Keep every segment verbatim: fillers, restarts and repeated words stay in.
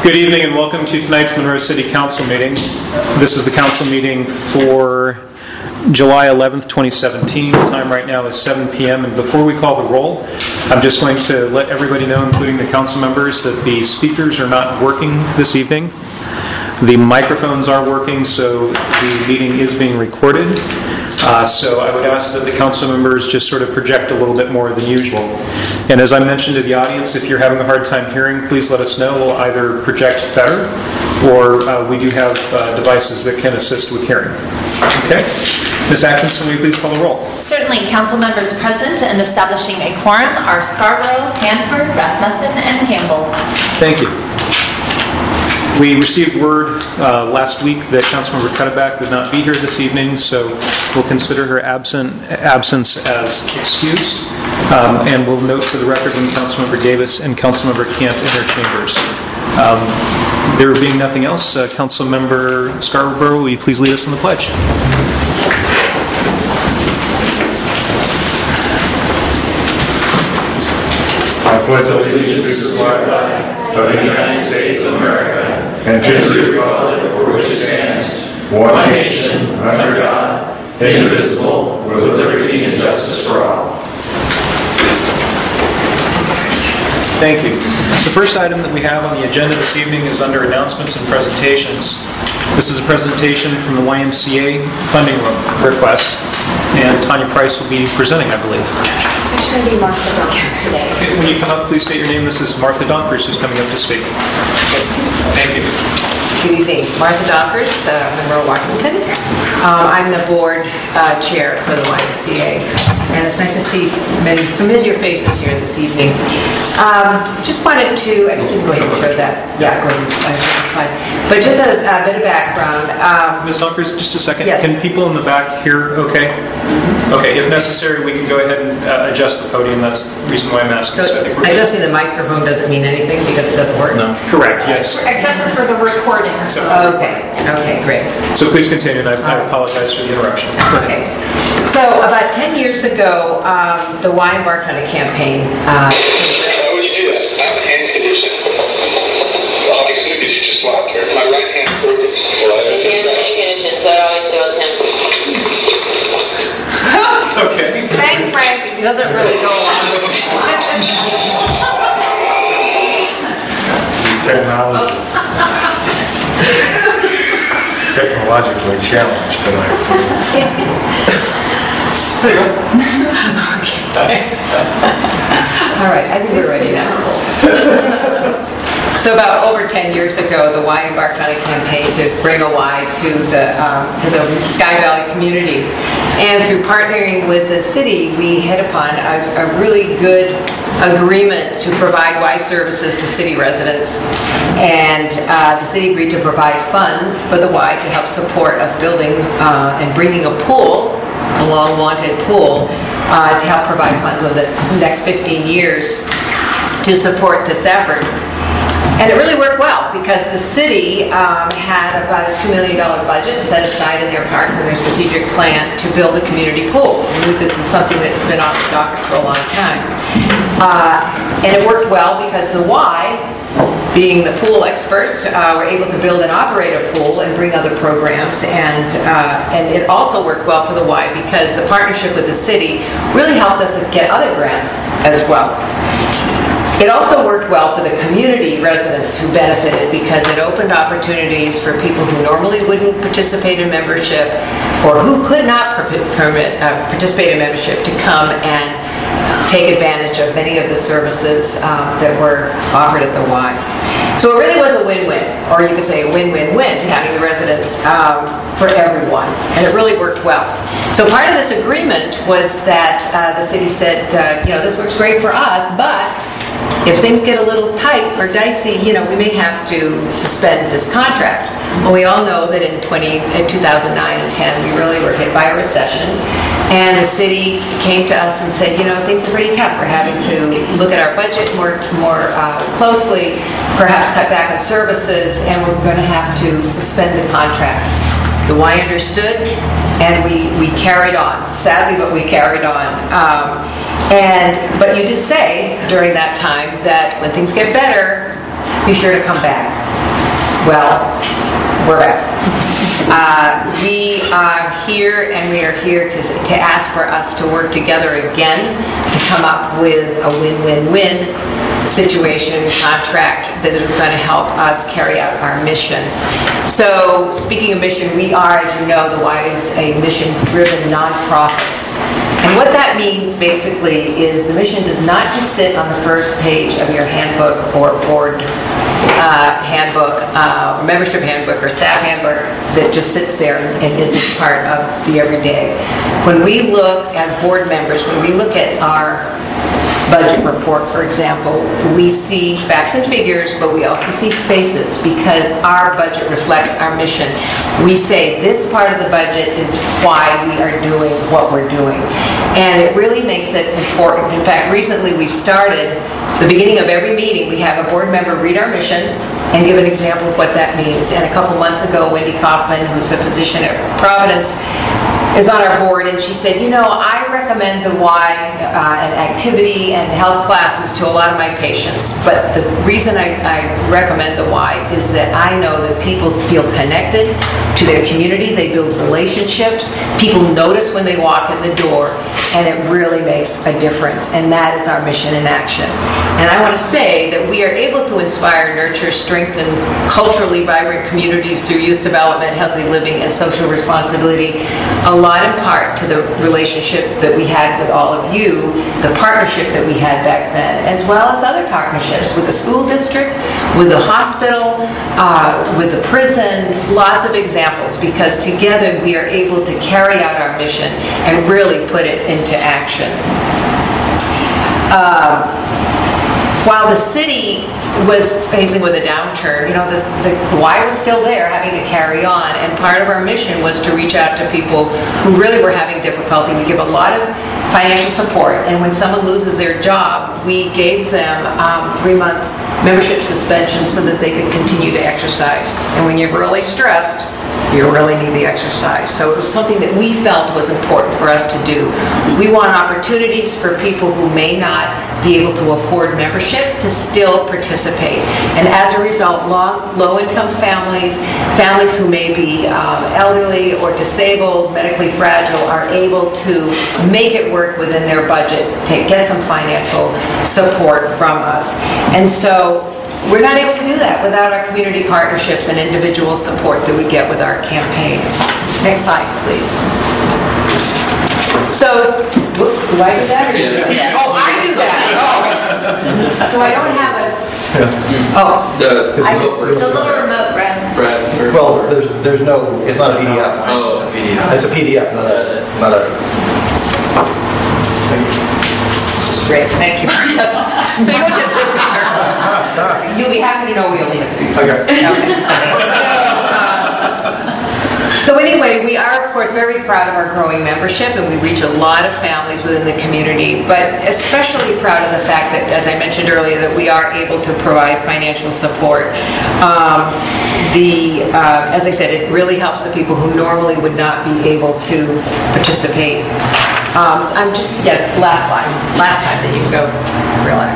Good evening and welcome to tonight's Monroe City Council meeting. This is the council meeting for July eleventh, twenty seventeen. The time right now is seven p.m. and before we call the roll, I'm just going to let everybody know, including the council members, that the speakers are not working this evening. The microphones are working, so the meeting is being recorded. Uh, so I would ask that the council members just sort of project a little bit more than usual. And as I mentioned to the audience, if you're having a hard time hearing, please let us know. We'll either project better or uh, we do have uh, devices that can assist with hearing. Okay? Miz Atkinson, will you please call the roll? Certainly. Council members present and establishing a quorum are Scarborough, Hanford, Rasmussen, and Campbell. Thank you. We received word uh, last week that Councilmember Cuddeback would not be here this evening, so we'll consider her absent, absence as excused, um, and we'll note for the record when Councilmember Davis and Councilmember Camp enter chambers. Um, there being nothing else, uh, Councilmember Scarborough, will you please lead us in the pledge? I pledge allegiance to the flag of the United States of America and to the republic for which it stands, one nation, under God, indivisible, with liberty and justice for all. Thank you. The first item that we have on the agenda this evening is under announcements and presentations. This is a presentation from the Y M C A funding request, and Tanya Price will be presenting, I believe. It's going to be Martha Donkers today. Okay, when you come up, please state your name. This is Martha Donkers who's coming up to speak. Thank you. Good evening. Martha Donkers, uh, Monroe, Washington. Um, I'm the board uh, chair for the Y M C A, and it's nice to see many familiar faces here this evening. Um, just wanted to, I guess we can go ahead and show that. Yeah, go ahead and show that slide. But just a, a bit of background. Um, Miz Donkers, just a second. Yes. Can people in the back hear okay? Mm-hmm. Okay, if necessary, we can go ahead and uh, adjust the podium. That's the reason why I'm asking. so So I think we're adjusting the microphone doesn't mean anything because it doesn't work? No. Correct, yes. Except for the recording. So, Okay. Okay, great. so please continue, and I, I apologize for the interruption. Okay. So about ten years ago, um, the Y M Bar County campaign. Uh, How would you do that? I have a hand condition. Obviously, because you just slapped her. My right hand's broken. Well, I have condition, so I always do with him. Okay. Thanks, Frank. It doesn't really go along with it. Technology. Technologically challenged tonight. Okay. All right, I think we're ready now. So about over ten years ago, the Y M Bar County campaign to bring a Y to the um, to the Sky Valley community, and through partnering with the city, we hit upon a, a really good agreement to provide Y services to city residents, and uh, the city agreed to provide funds for the Y to help support us building uh, and bringing a pool, a long-wanted pool, uh, to help provide funds over the next fifteen years to support this effort. And it really worked well because the city um, had about a two million dollars budget set aside in their parks and their strategic plan to build a community pool. And this is something that's been off the docket for a long time. Uh, and it worked well because the Y, being the pool experts, uh, were able to build and operate a pool and bring other programs. And, uh, and it also worked well for the Y because the partnership with the city really helped us get other grants as well. It also worked well for the community residents who benefited because it opened opportunities for people who normally wouldn't participate in membership or who could not permit, uh, participate in membership to come and take advantage of many of the services um, that were offered at the Y. So it really was a win-win, or you could say a win-win-win, having the residents um, for everyone, and it really worked well. So part of this agreement was that uh, the city said, uh, you know, this works great for us, but if things get a little tight or dicey, you know, we may have to suspend this contract. Well, we all know that in, twenty, in two thousand nine and ten, we really were hit by a recession, and the city came to us and said, you know, things are pretty tough. We're having to look at our budget more, more uh, closely, perhaps cut back on services, and we're going to have to suspend the contract. The Y understood, and we, we carried on. Sadly, but we carried on. Um, and but you did say during that time that when things get better, be sure to come back. Well, we're back. Uh, we are here, and we are here to, to ask for us to work together again to come up with a win-win-win situation, contract that is going to help us carry out our mission. So, speaking of mission, we are, as you know, the Y is a mission-driven nonprofit. And what that means, basically, is the mission does not just sit on the first page of your handbook or board uh, handbook, uh, membership handbook or staff handbook that just sits there and isn't part of the everyday. When we look as board members, when we look at our budget report, for example, we see facts and figures, but we also see faces because our budget reflects our mission. We say this part of the budget is why we are doing what we're doing. And it really makes it important. In fact, recently we've started, the beginning of every meeting, we have a board member read our mission and give an example of what that means. And a couple months ago, Wendy Kaufman, who's a physician at Providence, is on our board, and she said, you know, I recommend the Y uh, and activity and health classes to a lot of my patients, but the reason I, I recommend the Y is that I know that people feel connected to their community, they build relationships, people notice when they walk in the door, and it really makes a difference, and that is our mission in action. And I want to say that we are able to inspire, nurture, strengthen culturally vibrant communities through youth development, healthy living, and social responsibility, a lot in part to the relationship that we had with all of you, the partnership that we had back then, as well as other partnerships with the school district, with the hospital, uh, with the prison, lots of examples, because together we are able to carry out our mission and really put it into action. Uh, While the city was facing with a downturn, you know, the, the Y was still there having to carry on, and part of our mission was to reach out to people who really were having difficulty. We give a lot of financial support, and when someone loses their job, we gave them um, three months membership suspension so that they could continue to exercise. And when you're really stressed, you really need the exercise. So it was something that we felt was important for us to do. We want opportunities for people who may not be able to afford membership to still participate. And as a result, long, low-income families, families who may be um, elderly or disabled, medically fragile, are able to make it work within their budget to get some financial support from us. And so we're not able to do that without our community partnerships and individual support that we get with our campaign. Next slide, please. So, whoops, do I do that? Or do you do that? Oh, I do that. Oh. So I don't have a... Oh. The, I, the little remote, Brad. Brad. Well, there's there's no, it's not a P D F. Oh, it's a P D F. It's a P D F, not a, not a... Great, thank you. So you'll just you'll be happy to know we only have three. Okay. Okay. So anyway, we are, of course, very proud of our growing membership, and we reach a lot of families within the community, but especially proud of the fact that, as I mentioned earlier, that we are able to provide financial support. Um, the, uh, as I said, it really helps the people who normally would not be able to participate. Um, I'm just, yes, last line, last time, then you can go relax.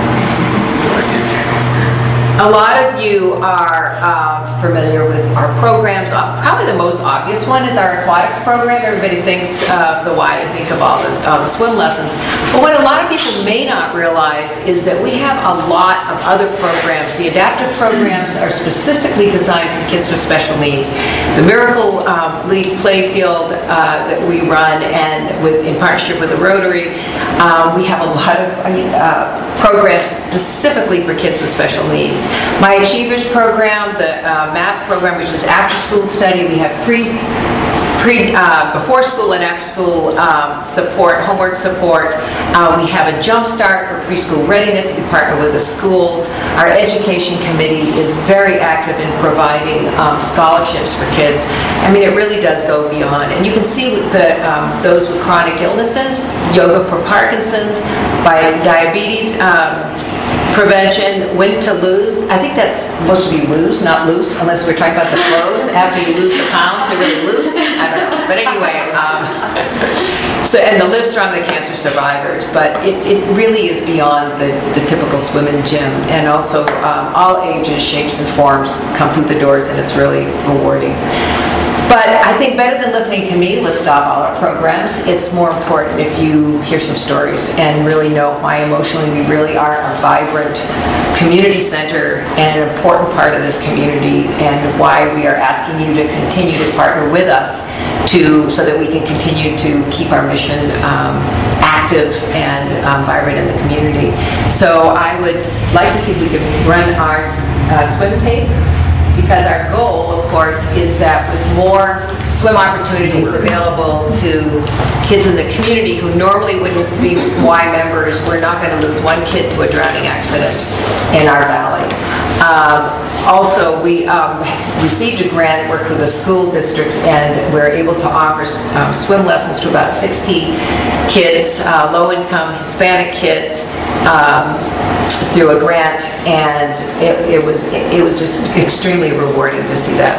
A lot of you are uh, familiar with our programs. Uh, probably the most obvious one is our aquatics program. Everybody thinks of the Y and think of all the um, swim lessons. But what a lot of people may not realize is that we have a lot of other programs. The adaptive programs are specifically designed for kids with special needs. The Miracle um, League Playfield uh, that we run, and with, in partnership with the Rotary, um, we have a lot of uh, programs specifically for kids with special needs. My Achievers program, the uh, MAP program, which is after-school study, we have pre, pre, uh, before school and after-school um, support, homework support. Uh, we have a Jump Start for preschool readiness. We partner with the schools. Our education committee is very active in providing um, scholarships for kids. I mean, it really does go beyond. And you can see with the, um, those with chronic illnesses, yoga for Parkinson's, by diabetes, um, prevention, when to lose. I think that's supposed to be lose, not loose, unless we're talking about the clothes. After you lose the pounds, they're really loose. I don't know. But anyway, um, so, and the lists are on the cancer survivors, but it, it really is beyond the, the typical swim and gym. And also, um, all ages, shapes, and forms come through the doors, and it's really rewarding. But I think better than listening to me list off all our programs, it's more important if you hear some stories and really know why emotionally we really are a vibrant community center and an important part of this community, and why we are asking you to continue to partner with us to so that we can continue to keep our mission um, active and um, vibrant in the community. So I would like to see if we could run our uh, swim tape, because our goal, of course, is that with more swim opportunities available to kids in the community who normally wouldn't be Y members, we're not going to lose one kid to a drowning accident in our valley. Um, also, we um, received a grant, worked with the school districts, and we're able to offer um, swim lessons to about sixty kids, uh, low-income Hispanic kids, um, through a grant, and it, it was it was just extremely rewarding to see that.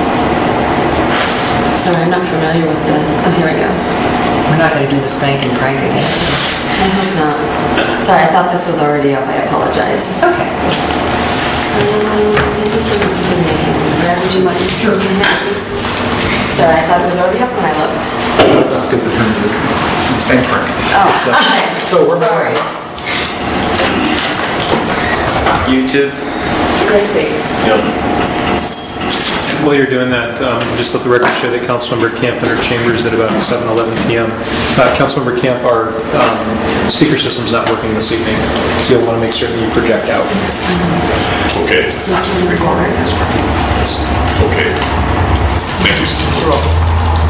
Sorry, I'm not familiar with the... Oh, here we go. We're not going to do the spank and prank again. I hope not. Sorry, I thought this was already up. I apologize. Okay. Um, Brad, would you mind just closing that, please? Sorry, I thought it was already up when I looked. That's because it's spank park. Oh, okay. So we're back. Sorry. YouTube. Let's see. While you're doing that, um, just let the record show that Councilmember Camp entered chambers at about seven eleven p m Uh, Councilmember Camp, our um, speaker system's not working this evening, so you'll want to make certain you project out. Okay. Okay. Thank you. You're welcome.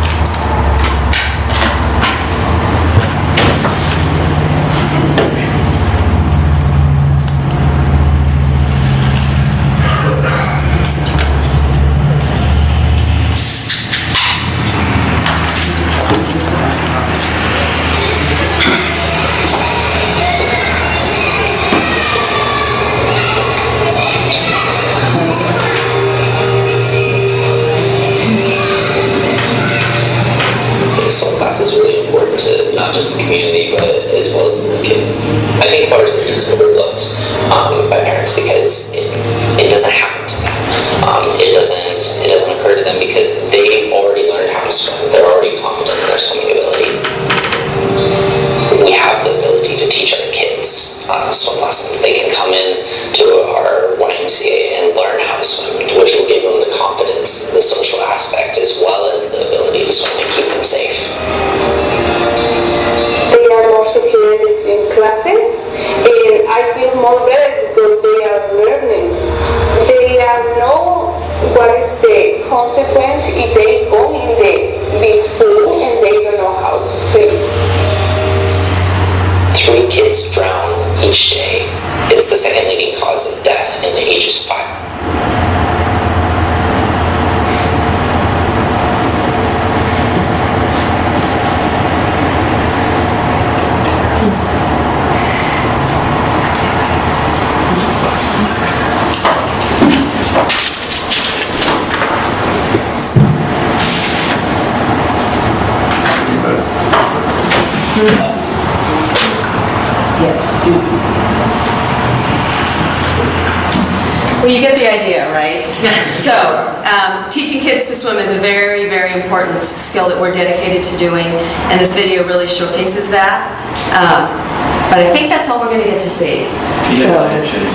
Well, you get the idea, right? So, um, teaching kids to swim is a very, very important skill that we're dedicated to doing, and this video really showcases that. Um, but I think that's all we're going to get to see. Yeah,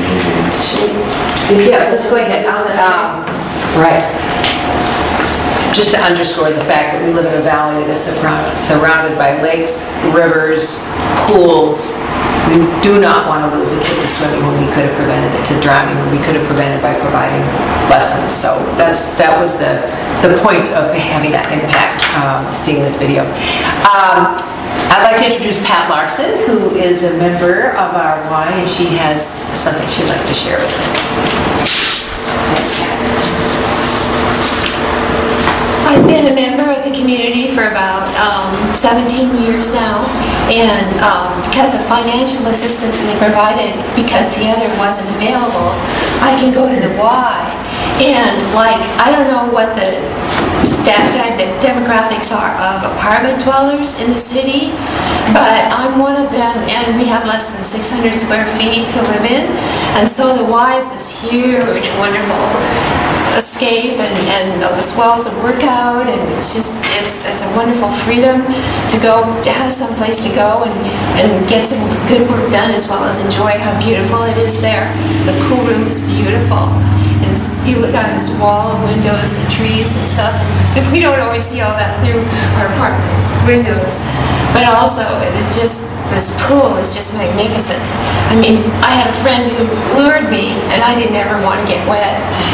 So, yeah, let's go ahead. Um, right. Just to underscore the fact that we live in a valley that is surrounded, surrounded by lakes, rivers, pools. We do not want to lose a kid to swimming when we could have prevented it, to drowning when we could have prevented by providing lessons. So that's that was the the point of having that impact, um, seeing this video. Um, I'd like to introduce Pat Larson, who is a member of our Y, and she has something she'd like to share with us. I've been a member of the community for about um, seventeen years now, and um, because of financial assistance they provided, because the other wasn't available, I can go to the Y. And like, I don't know what the stat the demographics are of apartment dwellers in the city, but I'm one of them, and we have less than six hundred square feet to live in, and so the Y is this huge, wonderful escape, and, and as well as a workout, and it's just, it's, it's a wonderful freedom to go, to have some place to go and, and get some good work done, as well as enjoy how beautiful it is there. The pool room is beautiful, and you look out at this wall of windows and trees and stuff, and we don't always see all that through our apartment windows, but also it's just, this pool is just magnificent. I mean, I had a friend who lured me, and I didn't ever want to get wet.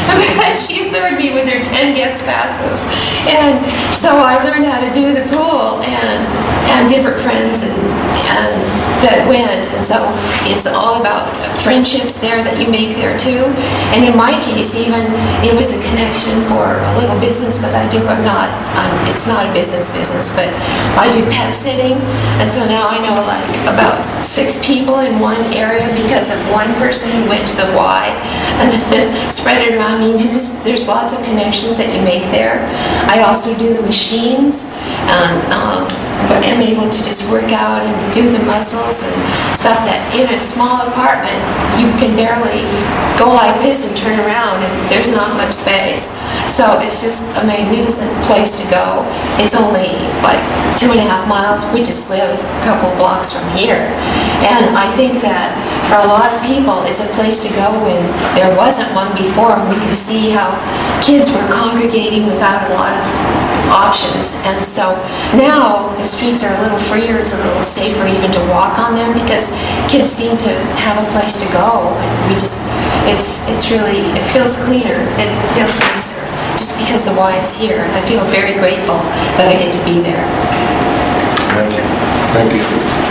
She lured me with her ten guest passes. And so I learned how to do the pool, and and different friends and, and that went. And so it's all about friendships there that you make there, too. And in my case, even, it was a connection for a little business that I do. I'm not, I'm, it's not a business business, but I do pet sitting. And so now I know, like, about six people in one area because of one person who went to the Y and then spread it around. I mean, you just, there's lots of connections that you make there. I also do the machines, and um, but I'm able to just work out and do the muscles and stuff that in a small apartment you can barely go like this and turn around, and there's not much space. So it's just a magnificent place to go. It's only like two and a half miles. We just live a couple of blocks from here. And I think that for a lot of people, it's a place to go when there wasn't one before. We could see how kids were congregating without a lot of options. And so now the streets are a little freer. It's a little safer even to walk on them because kids seem to have a place to go. And we just, it's, it's really, it feels cleaner. It feels nicer just because the Y is here. I feel very grateful that I get to be there. Thank you. Thank you.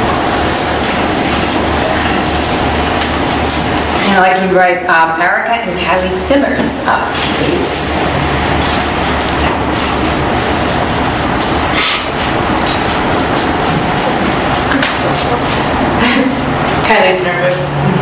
And I'd like to invite um, Erica and Kylie Simmers up, please. Kylie's nervous.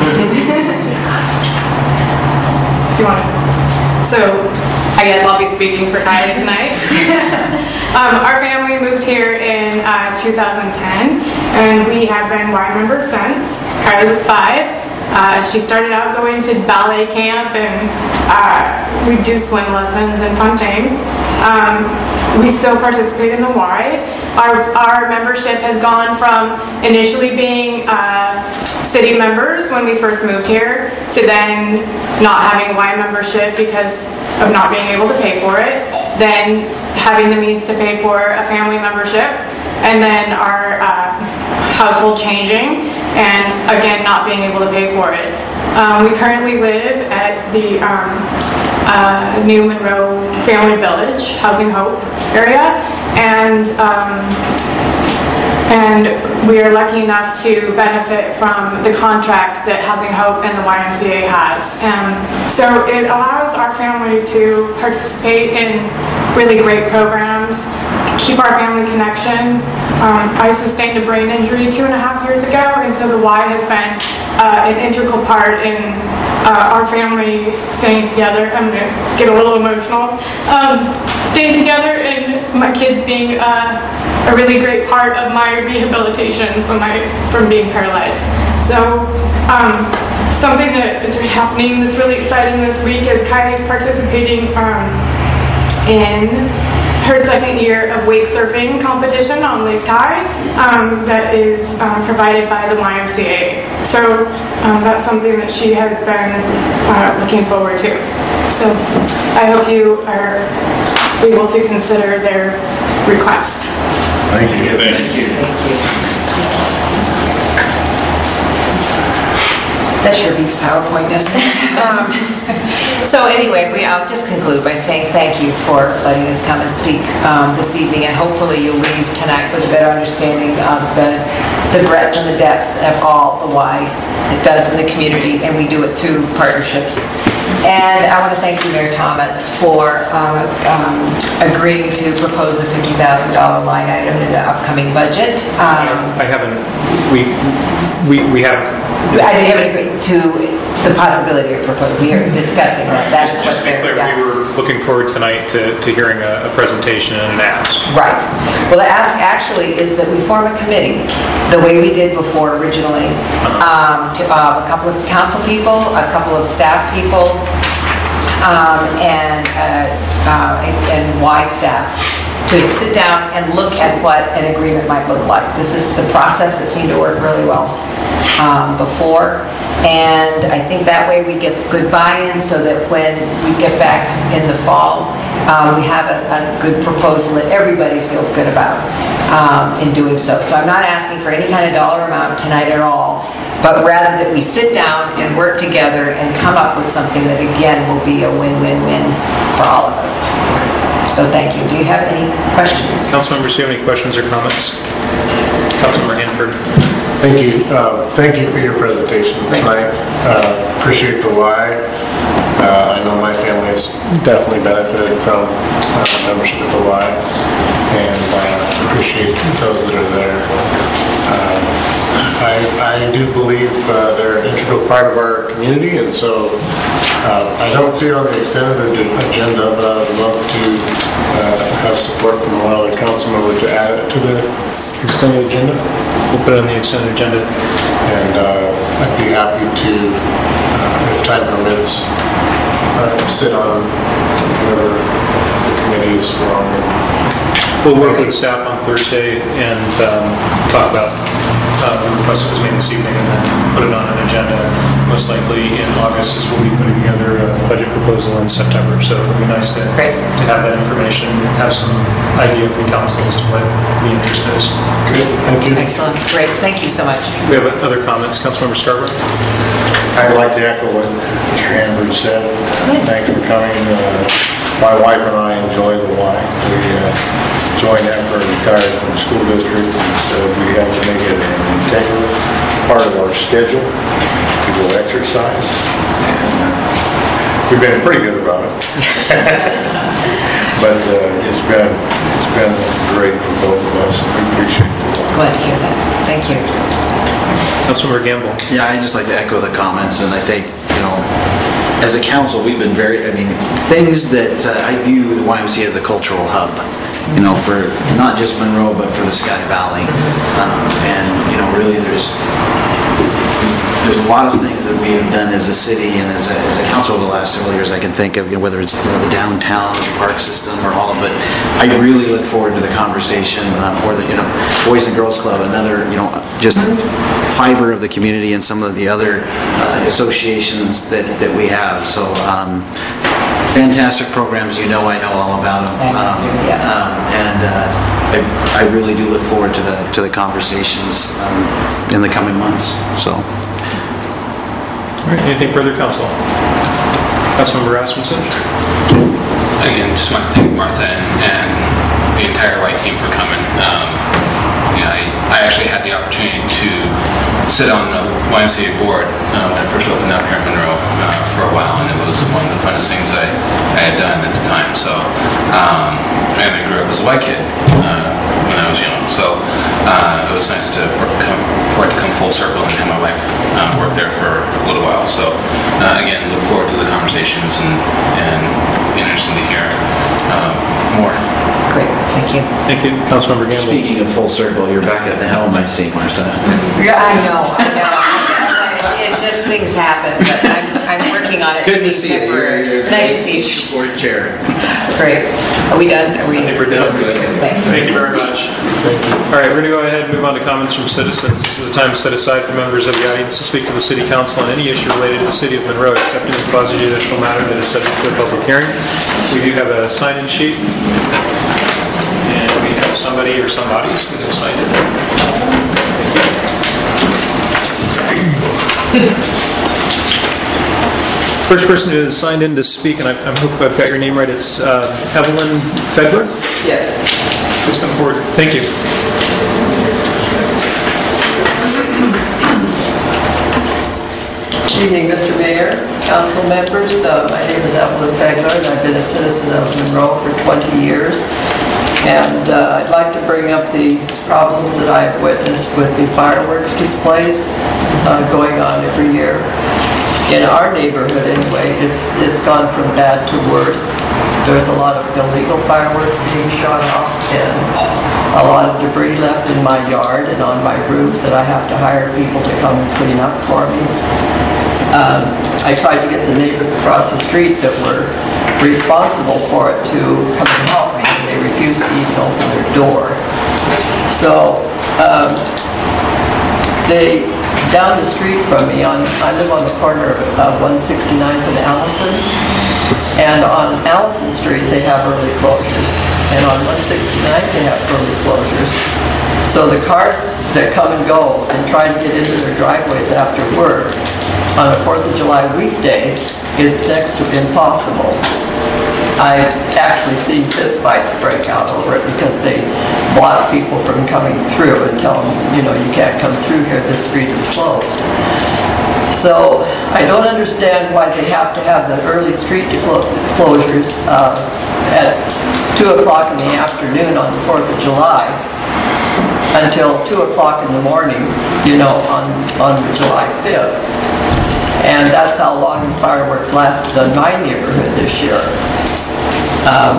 Do you want to? So, I guess I'll be speaking for Kylie tonight. um, our family moved here in uh, two thousand ten, and we have been Y members since. Kylie was five. Uh, she started out going to ballet camp, and uh, we do swim lessons and fun things. Um, we still participate in the Y. Our, our membership has gone from initially being uh, city members when we first moved here to then not having Y membership because of not being able to pay for it, then having the means to pay for a family membership, and then our uh, household changing, and again not being able to pay for it. Um, we currently live at the um, uh, New Monroe Family Village, Housing Hope area, and um, and we are lucky enough to benefit from the contract that Housing Hope and the Y M C A has. And so it allows our family to participate in really great programs, keep our family connection. Um, I sustained a brain injury two and a half years ago, and so the Y has been uh, an integral part in uh, our family staying together. I'm going to get a little emotional. Um, staying together and my kids being uh, a really great part of my rehabilitation from my from being paralyzed. So um, something that is happening that's really exciting this week is Kylie's participating um, in her second year of wake surfing competition on Lake Tide um, that is um, provided by the Y M C A. So um, that's something that she has been uh, looking forward to. So I hope you are able to consider their request. Thank you. Thank you. Thank you. That sure beats PowerPoint, doesn't it? Um, So anyway, we, I'll just conclude by saying thank you for letting us come and speak um, this evening, and hopefully you'll leave tonight with a better understanding of the, the breadth and the depth of all the why it does in the community, and we do it through partnerships. And I want to thank you, Mayor Thomas, for uh, um, agreeing to propose a fifty thousand dollars line item in the upcoming budget. Um, I haven't, we, we, we haven't. I haven't agreed to the possibility of proposal. We are discussing that. That is Just what to be clear, yeah. we were looking forward tonight to, to hearing a, a presentation and an ask. Right. Well, the ask actually is that we form a committee, the way we did before originally, um, to, uh, a couple of council people, a couple of staff people, um, and, uh, uh, and, and Y staff, to sit down and look at what an agreement might look like. This is the process that seemed to work really well um, before, and I think that way we get good buy-in so that when we get back in the fall, um, we have a, a good proposal that everybody feels good about um, in doing so. So I'm not asking for any kind of dollar amount tonight at all, but rather that we sit down and work together and come up with something that, again, will be a win-win-win for all of us. So thank you. Do you have any questions? Council members, do you have any questions or comments? Councilmember Hanford. Thank you. Uh, thank you for your presentation tonight. Uh, appreciate the why. Uh, I know my family has definitely benefited from uh, membership at the Y, and uh, appreciate those that are there. Um, I, I do believe uh, they're an integral part of our community, and so uh, I don't see it on the extended agenda, but I would love to uh, have support from one other council member to add it to the extended agenda. We'll put it on the extended agenda. And uh, I'd be happy to, uh, if time permits, uh, sit on whatever the committee is from. We'll work with staff on Thursday and um, talk about uh, the request that was made this evening, and then put it on an agenda. Most likely in August is we'll be putting together a budget proposal in September. So it would be nice to, to have that information, have some idea from council as to what the interest is. Good. Thank you. Excellent. Great. Thank you so much. We have other comments. Councilmember Scarborough. I'd like to echo what Mister Hanford said. Thanks for coming. Uh, my wife and I enjoy the Y. We uh, joined after I retired from the school district, and so we have to make it an integral part of our schedule to go exercise. And uh, we've been pretty good about it. But uh, it's been it's been great for both of us. We appreciate it. Glad to hear that. Thank you. Councilmember Gamble. Yeah, I'd just like to echo the comments, and I think, you know, as a council, we've been very, I mean, things that uh, I view the Y M C A as a cultural hub, you know, for not just Monroe, but for the Sky Valley. Um, and, you know, really there's there's a lot of things that we have done as a city and as a, as a council over the last several years I can think of, you know, whether it's you know, the downtown park system or all of it. I really look forward to the conversation uh, or the, you know, Boys and Girls Club, another, you know, just fiber of the community and some of the other uh, associations that, that we have. So, um, fantastic programs, you know I know all about them. Um, um, and uh, I, I really do look forward to the to the conversations um, in the coming months. So. All right, anything further, Council? Councilmember Rasmussen. Again, just want to thank Martha and, and the entire White team for coming. Um, you know, I, I actually had the opportunity to sit on the Y M C A board uh, when I first opened up here in Monroe uh, for a while, and it was one of the funnest things I, I had done at the time. So, um, and I grew up as a white kid uh, when I was young, so uh, it was nice to for, come, for it to come full circle and have my wife uh, work there for a little while. So, uh, again, look forward to the conversations and, and interesting to hear uh, more. Great. Thank you. Thank you. Councilmember Gamble. Speaking of full circle, you're back at the helm, I see, Martha. Yeah, I know, I know. It just, things happen, but I'm, I'm working on it. Good to see you. Temporary. Nice to see you. Board chair. Great. Are we done? Are we? I think we're done. Good. Thanks. Thank you very much. Thank you. All right, we're going to go ahead and move on to comments from citizens. This is a time set aside for members of the audience to speak to the City Council on any issue related to the City of Monroe, except in a quasi-judicial matter that is subject to a public hearing. We do have a sign-in sheet, and we have somebody or somebodies that have signed it. Thank you. First person who is signed in to speak, and I, I hope I've got your name right, it's uh, Evelyn Fedler. Yes. Please come forward. Thank you. Good evening, Mister Mayor, council members. Uh, my name is Evelyn Fegler, and I've been a citizen of Monroe for twenty years. And uh, I'd like to bring up the problems that I've witnessed with the fireworks displays uh, going on every year. In our neighborhood, anyway, it's it's gone from bad to worse. There's a lot of illegal fireworks being shot off, and a lot of debris left in my yard and on my roof that I have to hire people to come and clean up for me. Um, I tried to get the neighbors across the street that were responsible for it to come and help me, and they refused to even open their door. So, um, they, down the street from me, on I live on the corner of uh, one sixty-ninth and Allison, and on Allison Street they have early closures, and on one sixty-ninth they have early closures. So the cars that come and go and try to get into their driveways after work on a fourth of July weekday is next to impossible. I've actually seen fist fights break out over it because they block people from coming through and tell them, you know, you can't come through here, this street is closed. So I don't understand why they have to have the early street clo closures uh, at two o'clock in the afternoon on the fourth of July until two o'clock in the morning, you know, on, on July fifth. And that's how long the fireworks lasted in my neighborhood this year. Um,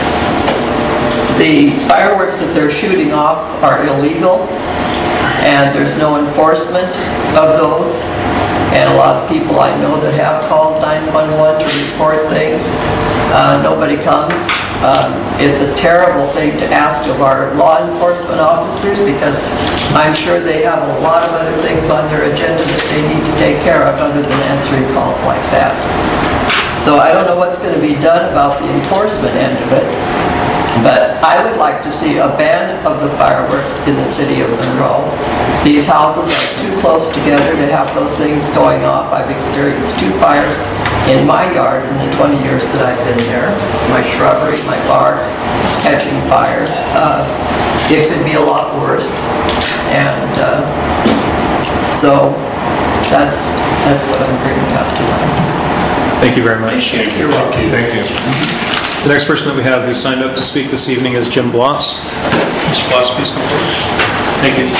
the fireworks that they're shooting off are illegal, and there's no enforcement of those. And a lot of people I know that have called nine one one to report things, uh, nobody comes. Um, it's a terrible thing to ask of our law enforcement officers, because I'm sure they have a lot of other things on their agenda that they need to take care of other than answering calls like that. So I don't know what's going to be done about the enforcement end of it, but I would like to see a ban of the fireworks in the city of Monroe. These houses are too close together to have those things going off. I've experienced two fires in my yard in the twenty years that I've been there. My shrubbery, my bark, catching fire. Uh, it could be a lot worse. And uh, so that's, that's what I'm bringing up tonight. Thank you very much. You're welcome. Thank you. The next person that we have who signed up to speak this evening is Jim Bloss. Mister Bloss, please come forward. Thank you.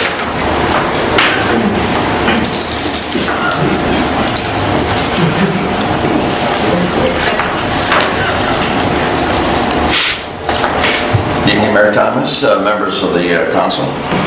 Good evening, Mayor Thomas, uh, members of the uh, council.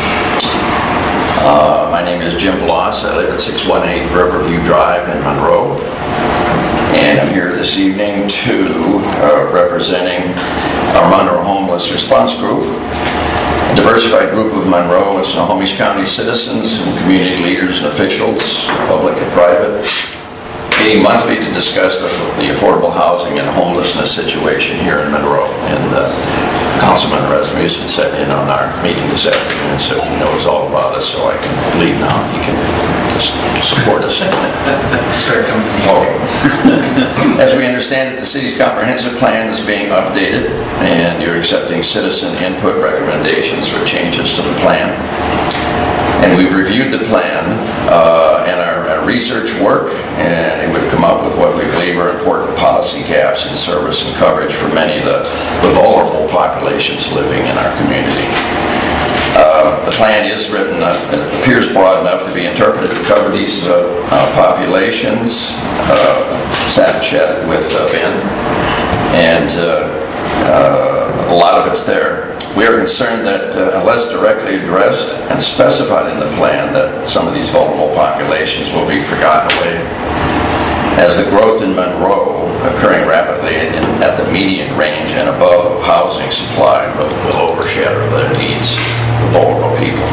Uh, my name is Jim Bloss. I live at six one eight Riverview Drive in Monroe. And I'm here this evening to uh, representing our Monroe Homeless Response Group, a diversified group of Monroe and Snohomish County citizens and community leaders and officials, public and private, meeting monthly to discuss the, the affordable housing and homelessness situation here in Monroe. And uh, Councilman Rasmussen sat in on our meeting this afternoon, so he knows all about us, so I can leave now. He can just support us. Start coming. Okay. As we understand it, the city's comprehensive plan is being updated, and you're accepting citizen input recommendations for changes to the plan. And we've reviewed the plan uh, and our, our research work, and we've come up with what we believe are important policy gaps in service and coverage for many of the, the vulnerable populations living in our community. Uh, the plan is written, uh, it appears broad enough to be interpreted to cover these uh, uh, populations. Uh, sat and chatted with uh, Ben, and uh, uh, a lot of it's there. We are concerned that uh, unless directly addressed and specified in the plan, that some of these vulnerable populations will be forgotten away. As the growth in Monroe, occurring rapidly in, at the median range and above housing supply, will, will overshadow the needs of vulnerable people.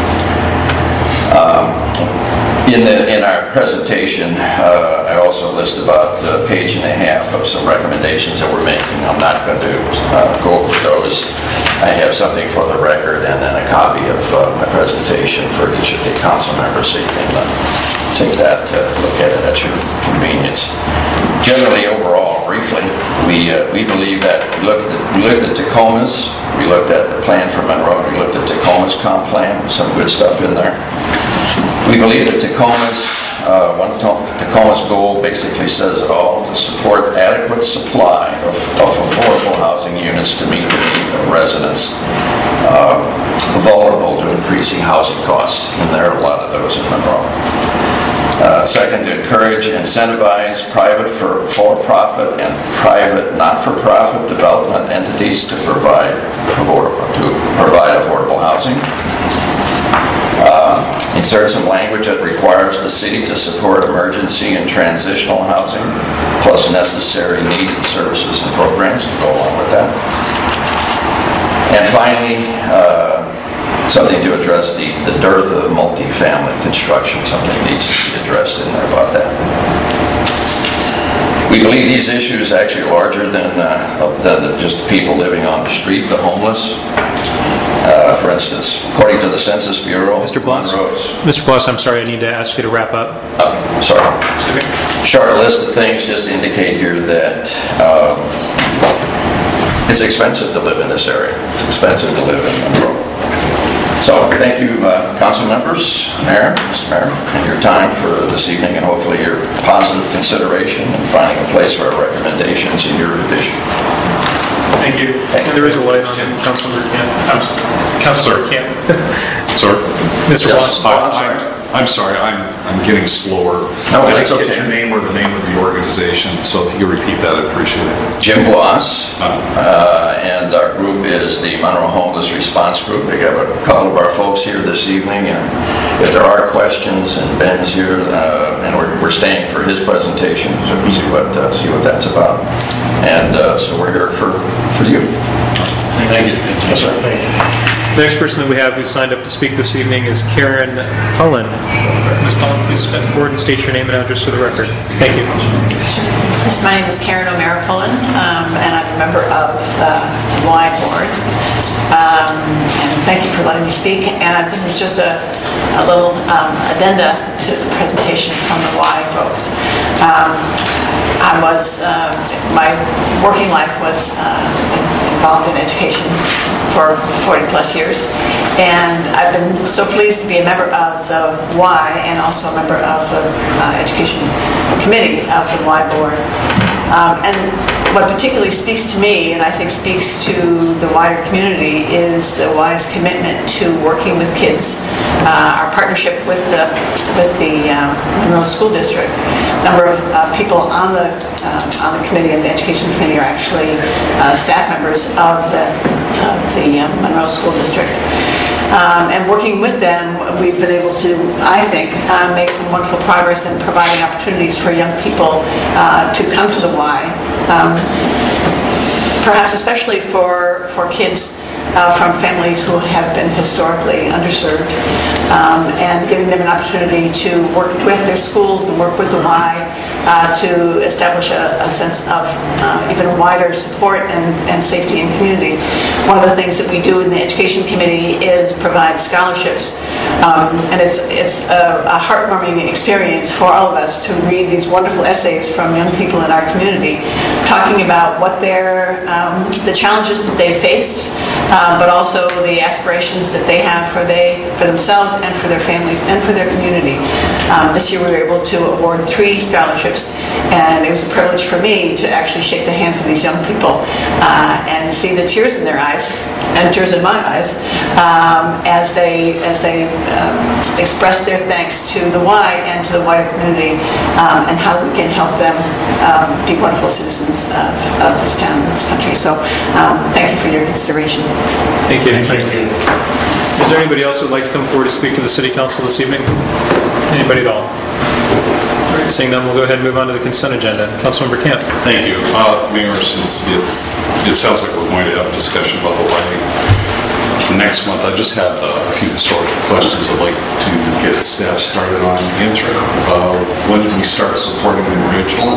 Um, in, the, in our presentation, uh, I also list about a page and a half of some recommendations that we're making. I'm not going to uh, go over those. I have something for the record and then a copy of uh, my presentation for each of the council members, so you can uh, take that, uh, look at it at your convenience. generally, overall, briefly, we uh, we believe that we looked at, we looked at Tacoma's, we looked at the plan for Monroe, we looked at Tacoma's comp plan, some good stuff in there. We believe that Tacoma's uh, one Tacoma's goal basically says it all, to support adequate supply of, of affordable housing units to meet the need of residents uh, vulnerable to increasing housing costs, and there are a lot of those in Monroe. Uh, second, to encourage and incentivize private for for-profit and private not-for-profit development entities to provide affordable, to provide affordable housing. Uh, insert some language that requires the city to support emergency and transitional housing, plus necessary needed services and programs to go along with that. And finally, uh, something to address the, the dearth of multifamily construction. Something needs to be addressed in there about that. We believe these issues actually are larger than, uh, than just people living on the street, the homeless. Uh, for instance, according to the Census Bureau, Mister Bloss, Mister Bloss, I'm sorry, I need to ask you to wrap up. Uh, sorry. Okay. Short list of things just indicate here that um, it's expensive to live in this area. It's expensive to live in Monroe. So, thank you, uh, council members, Mayor, Mister Mayor, and your time for this evening, and hopefully your positive consideration in finding a place for our recommendations in your revision. Thank you. Thank and you. there is a light on Councilor Camp. Councilor Camp. Sir? Mister Yes. Bloss. I, I'm, I'm sorry, I'm I'm getting slower. No, I that's didn't okay. get your name or the name of the organization, so if you could repeat that, I'd appreciate it. Jim Bloss, Uh, uh, and our group is the Monroe Homeless Response Group. We have a couple of our folks here this evening, and if there are questions, and Ben's here, uh, and we're, we're staying for his presentation, so we'll see what uh, see what that's about. And uh, so we're here for for you. Thank you. Yes, sir. Thank you. The next person that we have who signed up to speak this evening is Karen Cullen. Miz Cullen, please step forward and state your name and address for the record. Thank you. My name is Karen O'Mara Cullen, um, and I'm a member of the Y Board. Um, and thank you for letting me speak. And this is just a, a little um, addenda to the presentation from the Y folks. Um, I was, uh, my working life was uh, involved in education for forty plus years, and I've been so pleased to be a member of the Y and also a member of the uh, Education Committee of the Y Board. Um, and what particularly speaks to me, and I think speaks to the wider community, is the Y's commitment to working with kids. Uh, our partnership with the with the um, Monroe School District. A number of uh, people on the uh, on the committee and the education committee are actually uh, staff members of the of the um, Monroe School District. Um, and working with them, we've been able to, I think, uh, make some wonderful progress in providing opportunities for young people uh, to come to the Y. Um, perhaps especially for for kids Uh, from families who have been historically underserved, um, and giving them an opportunity to work with their schools and work with the Y uh, to establish a, a sense of uh, even wider support and, and safety and community. One of the things that we do in the Education Committee is provide scholarships, um, and it's, it's a, a heartwarming experience for all of us to read these wonderful essays from young people in our community talking about what their, um, the challenges that they faced, Um, but also the aspirations that they have for they for themselves and for their families and for their community. Um, this year we were able to award three scholarships, and it was a privilege for me to actually shake the hands of these young people uh, and see the tears in their eyes and tears in my eyes um, as they as they um, express their thanks to the Y and to the wider community, um, and how we can help them um, be wonderful citizens of, of this town and this country. So um, thank you for your consideration. Thank you. Thank you. Is there anybody else who would like to come forward to speak to the City Council this evening? Anybody at all? All right, seeing none, we'll go ahead and move on to the consent agenda. Councilmember Camp. Thank you. Uh, Mayor, since it's, it sounds like we're going to have a discussion about the lighting next month, I just have a few historical questions I'd like to get staff started on answering. Uh, when did we start supporting them originally?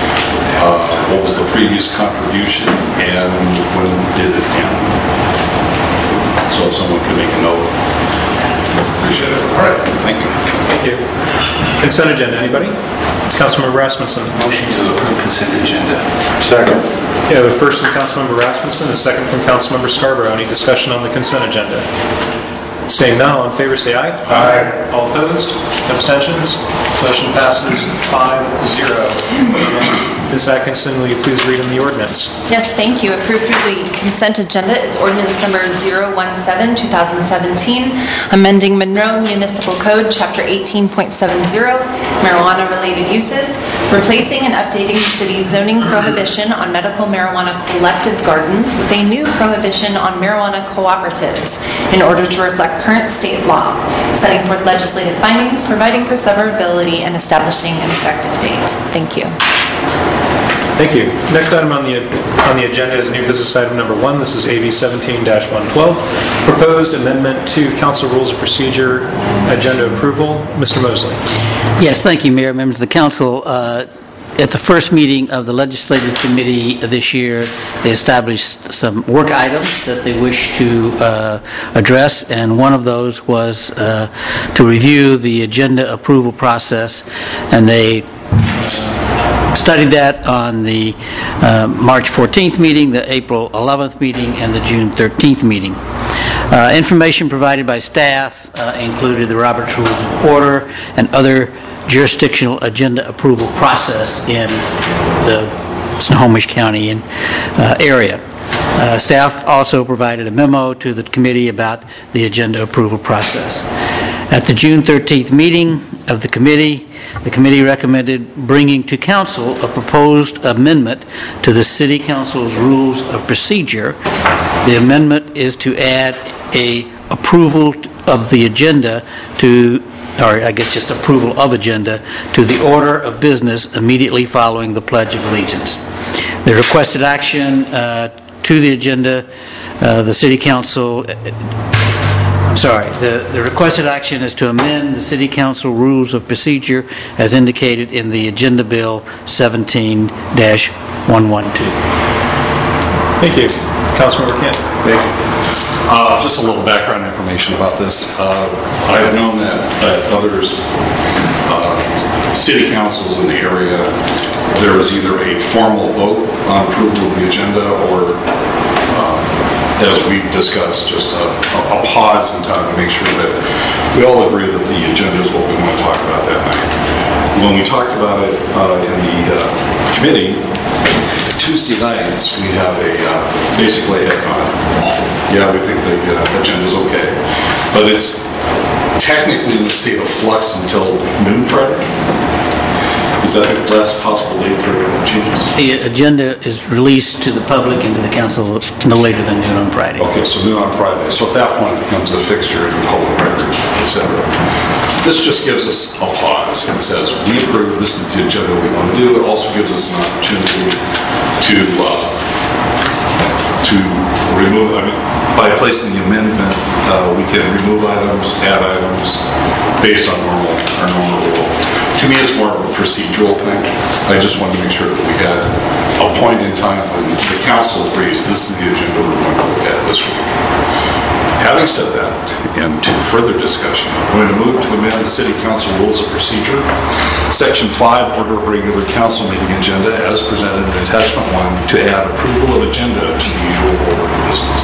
Uh, what was the previous contribution, and when did it end? So if someone could make a note. appreciate it. All right, thank you. Thank you. Consent agenda, anybody? Councilmember Rasmussen. Motion to approve consent agenda. Second. Yeah, the first from Councilmember Rasmussen, a second from Councilmember Scarborough. Any discussion on the consent agenda? Seeing none, all in favor say aye. Aye. All opposed? Abstentions? Motion passes five zero. Miz Atkinson, will you please read in the ordinance? Yes, thank you. Approved through the consent agenda is ordinance number zero one seven, two thousand seventeen, amending Monroe Municipal Code, Chapter eighteen point seven zero, marijuana-related uses, replacing and updating the city's zoning prohibition on medical marijuana collective gardens with a new prohibition on marijuana cooperatives in order to reflect current state law, setting forth legislative findings, providing for severability, and establishing an effective date. Thank you. Thank you. Next item on the on the agenda is new business item number one. This is A B seventeen dash one twelve, proposed amendment to council rules of procedure, agenda approval. Mister Mosley. Yes, thank you, Mayor, members of the council. Uh, At the first meeting of the Legislative Committee this year, they established some work items that they wish to uh, address, and one of those was uh, to review the agenda approval process, and they studied that on the uh, March fourteenth meeting, the April eleventh meeting, and the June thirteenth meeting. Uh, information provided by staff uh, included the Robert's Rules of Order and other jurisdictional agenda approval process in the Snohomish County and, uh, area. Uh, staff also provided a memo to the committee about the agenda approval process. At the June thirteenth meeting of the committee, the committee recommended bringing to council a proposed amendment to the City Council's Rules of Procedure. The amendment is to add a approval of the agenda to or I guess just approval of agenda, to the order of business immediately following the Pledge of Allegiance. The requested action uh, to the agenda, uh, the City Council, uh, sorry, the, the requested action is to amend the City Council Rules of Procedure as indicated in the Agenda Bill seventeen dash one twelve. Thank you. Councilmember Kent. Thank you. Uh, just a little background information about this. Uh, I have known that at others, uh, city councils in the area, there was either a formal vote on approval of the agenda or, uh, as we've discussed, just a, a pause in time to make sure that we all agree that the agenda is what we want to talk about that night. When we talked about it uh, in the uh, committee, Tuesday nights, we have a uh, basically a uh, yeah, we think the uh, agenda is okay, but it's technically in the state of flux until noon Friday. Is that the last possible date for changes? The agenda is released to the public and to the council no later than noon on Friday. Okay, so noon on Friday. So at that point, it becomes a fixture in the public record, et cetera. This just gives us a pause and says, we approve, this is the agenda we want to do. It also gives us an opportunity to uh, to remove, I mean, by placing the amendment, uh, we can remove items, add items, based on normal, our normal rule. To me, it's more of a procedural thing. I just wanted to make sure that we had a point in time when the council agrees this is the agenda we're going to look at this week. Having said that, and to further discussion, I'm going to move to amend the City Council Rules of Procedure, Section five, Order of Regular Council Meeting Agenda, as presented in Attachment one, to add approval of agenda to the usual order of business.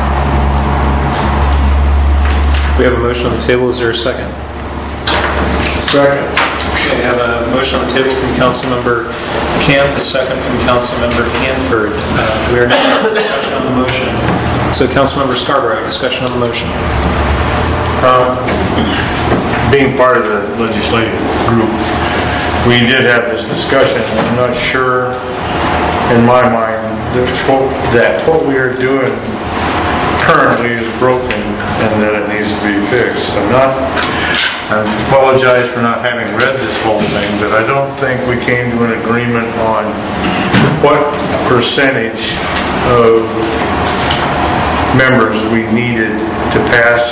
We have a motion on the table. Is there a second? Second. Okay, I have a motion on the table from Councilmember Camp, a second from Councilmember Hanford. Uh, we are now in discussion on the motion. So, Councilmember Scarborough, discussion on the motion. Um, being part of the legislative group, we did have this discussion. I'm not sure, in my mind, that what, that what we are doing currently is broken and that it needs to be fixed. I'm not, I apologize for not having read this whole thing, but I don't think we came to an agreement on what percentage of members we needed to pass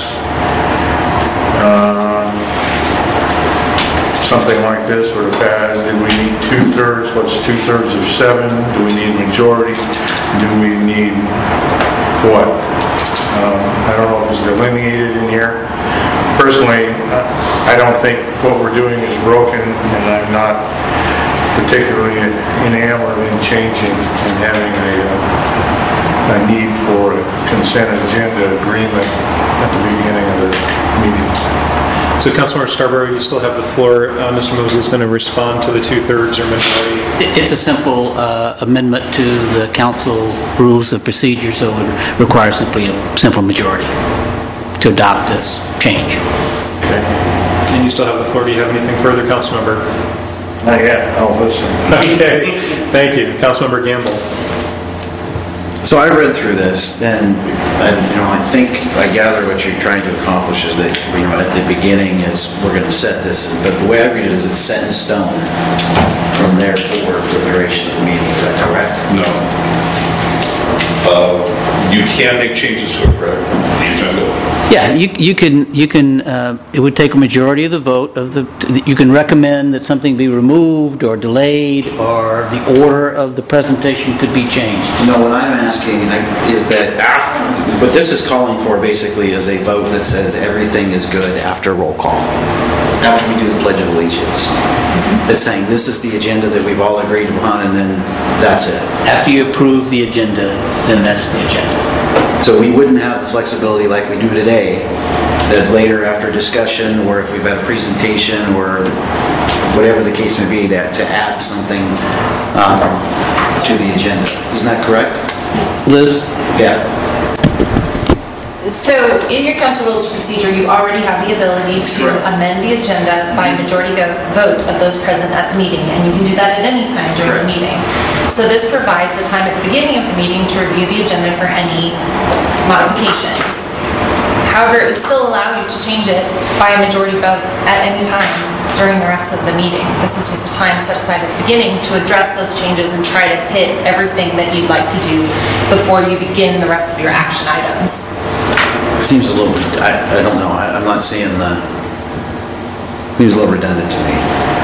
uh, something like this, or to pass. Did we need two-thirds? What's two-thirds of seven? Do we need majority? Do we need what? Uh, I don't know if it's delineated in here, personally, I don't think what we're doing is broken, and I'm not particularly enamored in changing and having a, uh, a need for a consent agenda agreement at the beginning of the meeting. So, Councilmember Scarborough, you still have the floor. Uh, Mister Mosley is going to respond to the two-thirds or majority. It's a simple uh, amendment to the council rules of procedure, so it would require simply a simple majority to adopt this change. Okay. And you still have the floor. Do you have anything further, Councilmember? Not yet. I'll listen. Okay. Thank you. Councilmember Gamble. So I read through this, and, and you know, I think I gather what you're trying to accomplish is that, you know, at the beginning is we're going to set this, but the way I read it is it's set in stone from there forward for the duration of the meeting. Is that correct? No. Uh, you can make changes to it, correct? The agenda. Yeah, you you can you can uh, it would take a majority of the vote of the. You can recommend that something be removed or delayed, or the order of the presentation could be changed. No, what I'm asking is that after, what this is calling for basically is a vote that says everything is good after roll call, after we do the Pledge of Allegiance. Mm-hmm. It's saying this is the agenda that we've all agreed upon, and then that's it. After you approve the agenda, then that's the agenda. So we wouldn't have the flexibility like we do today, that later after discussion, or if we've had a presentation, or whatever the case may be, that to add something um, to the agenda. Isn't that correct? Liz? Yeah. So, in your council rules of procedure, you already have the ability to amend the agenda by majority vote of those present at the meeting, and you can do that at any time during the meeting. So this provides the time at the beginning of the meeting to review the agenda for any modification. However, it would still allow you to change it by a majority vote at any time during the rest of the meeting. This is just a time set aside at the beginning to address those changes and try to hit everything that you'd like to do before you begin the rest of your action items. Seems a little, I, I don't know, I, I'm not seeing the, seems a little redundant to me.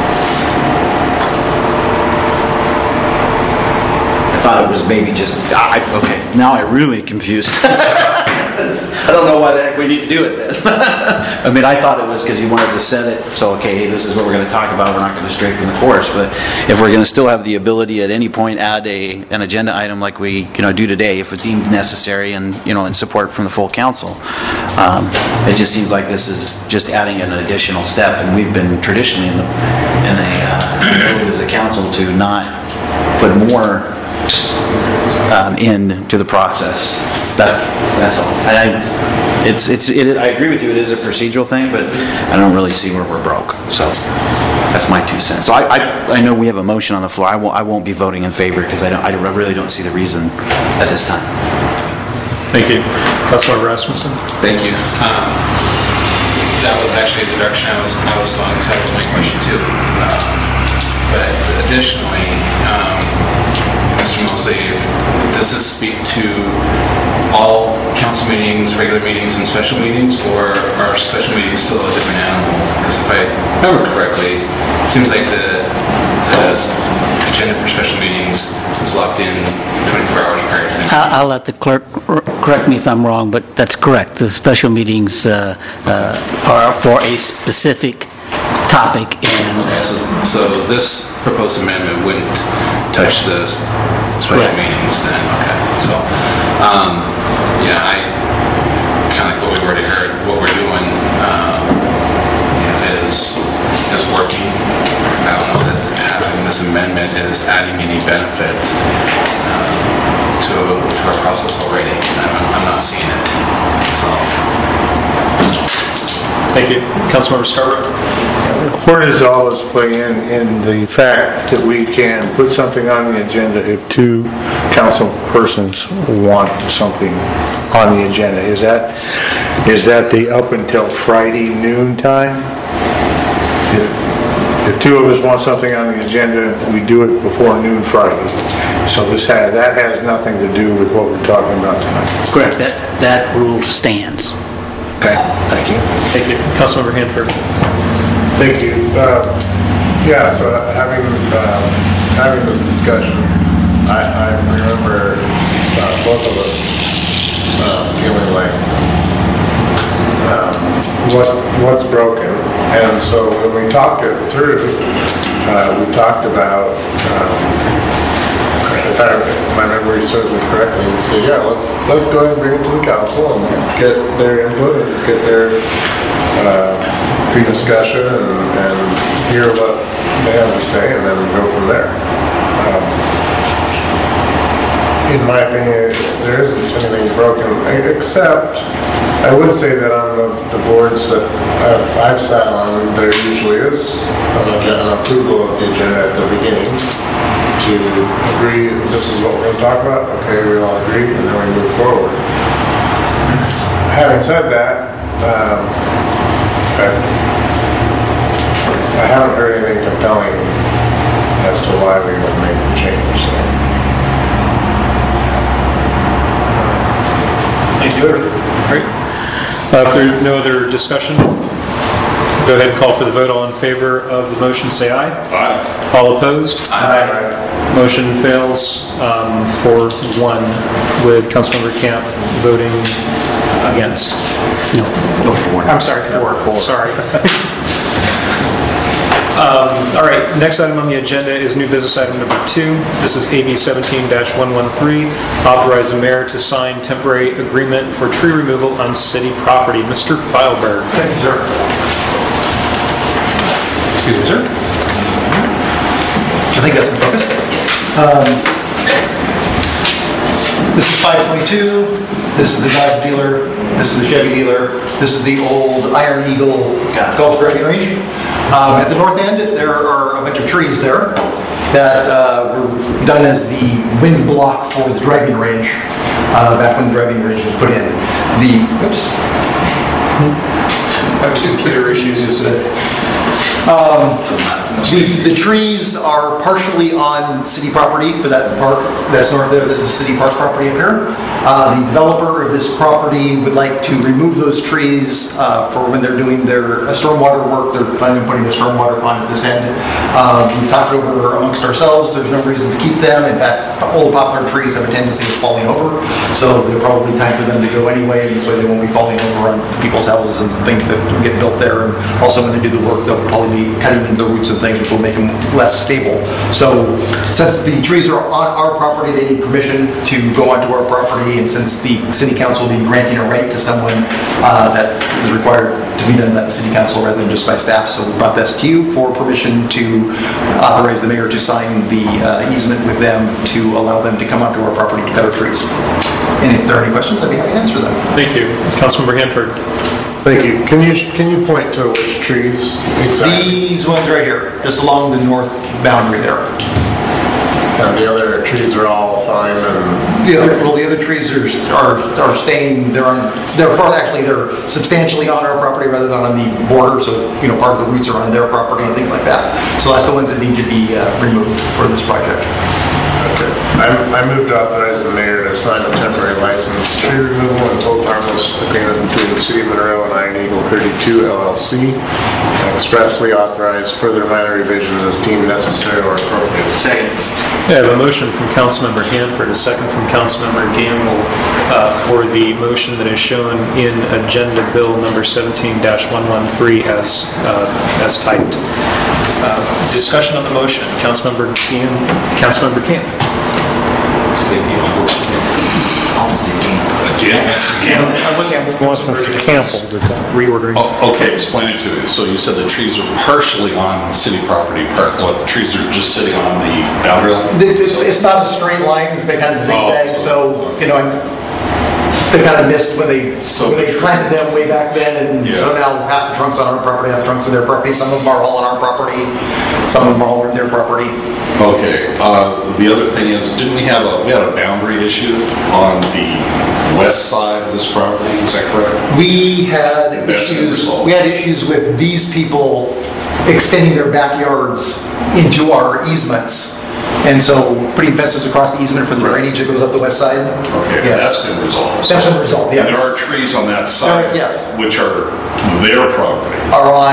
I thought it was maybe just, I, okay, now I'm really confused. I don't know why the heck we need to do it then. I mean, I thought it was because you wanted to set it, so okay, this is what we're going to talk about, we're not going to stray from the course, but if we're going to still have the ability at any point add a an agenda item like we you know do today, if it's deemed necessary and you know in support from the full council, um, it just seems like this is just adding an additional step, and we've been traditionally in the in a uh, as a council to not put more um, into the process. That, that's all. And I, it's, it's, it, I agree with you, it is a procedural thing, but I don't really see where we're broke. So that's my two cents. So I, I, I know we have a motion on the floor. I won't, I won't be voting in favor because I, don't, I really don't see the reason at this time. Thank you. Councilmember Rasmussen. Thank you. Um, that was actually the direction I was, I was going, so that was my question too. Uh, but additionally, um, Mister Mosley, does this speak to all council meetings, regular meetings, and special meetings, or are special meetings still a different animal? Because if I remember correctly, it seems like the, the agenda for special meetings is locked in twenty-four hours prior to the meeting. I'll let the clerk correct me if I'm wrong, but that's correct. The special meetings uh, uh, are for a specific topic. And okay, so, so this proposed amendment wouldn't touch the special Correct. meetings then. Okay, so um, yeah, I kind of like what we've already heard. What we're doing um, is is working. I don't know that having this amendment is adding any benefit um, to, to our process already. I'm, I'm not seeing it. So. Thank you. Councilmember Scarborough. Where does all this play in, in the fact that we can put something on the agenda if two council persons want something on the agenda? Is that, is that the up until Friday noon time? If, if two of us want something on the agenda, we do it before noon Friday. So this has, that has nothing to do with what we're talking about tonight. correct. That, that rule stands. Okay, thank you. Thank you. Councilmember Hanford. Thank you. Uh, yeah, so having uh, having this discussion, I, I remember uh, both of us uh, feeling like um, what what's broken. And so when we talked it through, uh, we talked about, um, if, I, if my memory serves me correctly, we said, yeah, let's let's go ahead and bring it to the council and get their input and get their uh, pre-discussion and, and hear what they have to say, and then go from there. Um, in my opinion, there isn't anything broken, except I would say that on the, the boards that I've, I've sat on, there usually is an, an approval of the agenda at the beginning to agree, this is what we're going to talk about, okay, we all agree, and then we move forward. Having said that, um, I, I haven't heard anything compelling as to why we would make the change. So. Thank you. Great. Uh, if there's no other discussion, go ahead and call for the vote. All in favor of the motion, say aye. Aye. All opposed? Aye. Motion fails um, for one, with Councilmember Camp voting against. No, vote for. I'm sorry, for. for. Sorry. Um, all right, next item on the agenda is new business item number two. This is A B seventeen dash one one three, authorize the mayor to sign temporary agreement for tree removal on city property. Mister Feilberg. Thank you, sir. Excuse me, sir. I think that's the focus. Um, this is five twenty-two. This is the Dodge dealer. This is the Chevy dealer. This is the old Iron Eagle golf driving range. Um, at the north end, there are a bunch of trees there that uh, were done as the wind block for the driving range, uh, back when the driving range was put in. The, oops. I was computer issues yesterday. Um, the, the trees are partially on city property for that park that's north there. This is city park property up here. Uh, the developer of this property would like to remove those trees uh, for when they're doing their uh, stormwater work. They're planning on putting a stormwater pond at this end. Um, we talked over amongst ourselves. There's no reason to keep them. In fact, old poplar trees have a tendency of falling over, so they're probably time for them to go anyway, so they won't be falling over on people's houses and things that get built there. And also when they do the work, they'll probably be cutting the roots and things, which will make them less stable. So since the trees are on our property, they need permission to go onto our property, and since the city council will be granting a right to someone uh, that is required to be done by the city council rather than just by staff, so we brought this to you for permission to authorize the mayor to sign the uh, easement with them to allow them to come onto our property to cut our trees. And if there are any questions, I'd be happy to answer them. Thank you. Councilmember Hanford. Thank you. Can you can you point to which trees exactly? These ones right here, just along the north boundary there. And the other trees are all fine and... The other, well, the other trees are, are, are staying, they're on, they're part, actually, they're substantially on our property rather than on the border, so, you know, part of the roots are on their property and things like that. So that's the ones that need to be uh, removed for this project. Okay. I, I moved to authorize the mayor to sign a temporary license tree removal and hold harmless agreement between the City of Monroe and Iron Eagle thirty-two L L C, and expressly authorize further minor revisions as deemed necessary or appropriate. Second. I have a motion from Councilmember Hanford, a second from Councilmember Gamble uh, for the motion that is shown in Agenda Bill number seventeen dash one one three as uh, as typed. Uh, discussion on the motion. Councilmember Camp. Councilmember Camp. Reordering. Oh, okay, explain it to me. So you said the trees are partially on city property, part, what, the trees are just sitting on the boundary line? It's, it's not a straight line, they kind of zigzag, Oh. so, you know, they kind of missed when they, So when they planted them way back then, and Yeah. so now half the trunks on our property, half the trunks on their property, some of them are all on our property, some of them are all on their property. Okay, uh, the other thing is, didn't we have a, we had a boundary issue on the west side of this property, is that correct? We had That's been issues, resolved. we had issues with these people extending their backyards into our easements. And so putting fences across the easement for the drainage that goes up the west side. Okay, Yes. that's been resolved. That's been resolved, yes. And there are trees on that side, Yes. which are their property. Are on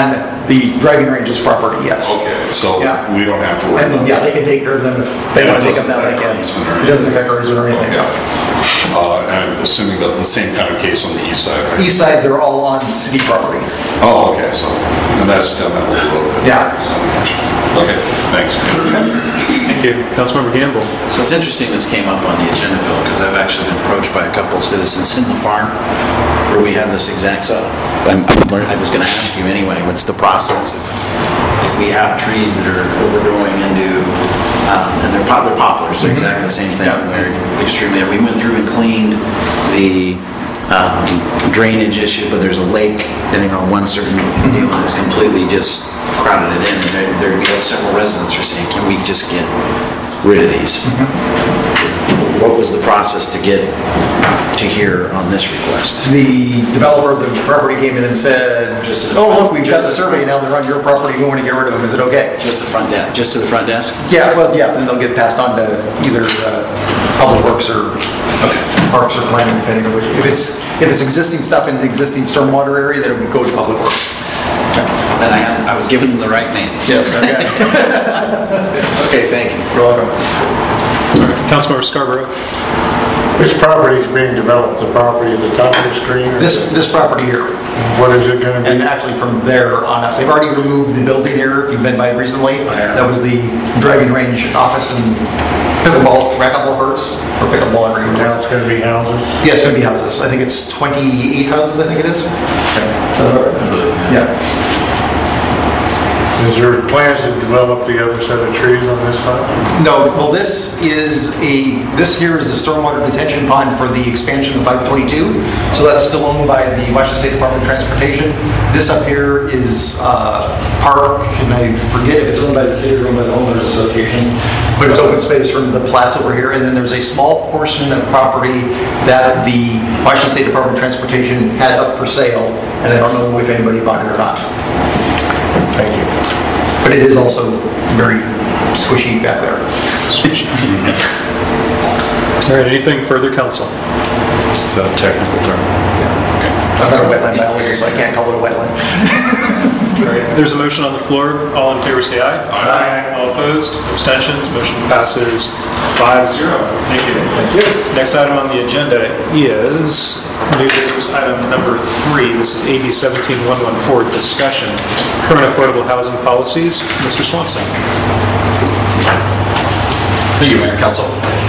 the driving range is property, yes. Okay, so Yeah. we don't have to worry And about yeah, that. they can take care of them if they want to take them down, they can. It doesn't affect our easement or anything. Uh, I'm assuming that the same kind of case on the east side, right? East side, they're all on city property. Oh, okay, so, and that's down that little road. there. Yeah. Okay, thanks. Thank you. Councilmember Gamble. So it's interesting this came up on the agenda, Bill, because I've actually been approached by a couple of citizens in the farm where we have this exact, so I'm, I'm learning- I was going to ask you anyway, what's the process if, if we have trees that are overgrowing into, um, and they're pop- they're poplars, they're exactly the same thing, they're extremely, we went through and cleaned the um, drainage issue, but there's a lake, depending on one certain deal, and it's completely just crowded it in, and there, there we have several residents are saying, can we just get rid of these? What was the process to get to here on this request? The developer of the property came in and said, oh, look, we've got the survey now, they're on your property, we want to get rid of them, is it okay? Just the front desk, just to the front desk? Yeah, well, yeah, then they'll get passed on to either uh, Public Works or Parks or Planning, depending on which. If it's, if it's existing stuff in the existing stormwater area, then it would go to Public Works. Then I, had, I was given the right name. Yes, okay. Okay, thank you. You're welcome. Councilmember Scarborough. This property is being developed, the property at the top of the screen? or- This, this property here. What is it going to be? And actually from there on up, they've already removed the building here, if you've been by recently. That was the driving range office and pickleball, racquetball courts, or pickleball every year. Now it's going to be houses? Yes, it's going to be houses. I think it's twenty-eight houses, I think it is. So, yeah. Is there plans to develop the other set of trees on this side? No, well, this is a, this here is the stormwater detention pond for the expansion of five twenty-two. So that's still owned by the Washington State Department of Transportation. This up here is uh, park, and I forget if it's owned by the city or owned by the homeowners association, but it's open space from the plats over here. And then there's a small portion of property that the Washington State Department of Transportation had up for sale, and I don't know if anybody bought it or not. Thank you. But it is also very squishy back there. All right, anything further, council? Is that a technical term? I'm not a wetland biologist, so I can't call it a wetland. All right, there's a motion on the floor. All in favor, say aye. Aye. All opposed? Abstentions? Motion passes five zero. Thank you. Thank you. Next item on the agenda is new business item number three. This is A B seventeen one one four, discussion, current affordable housing policies. Mister Swanson. Thank you, Mayor and Council.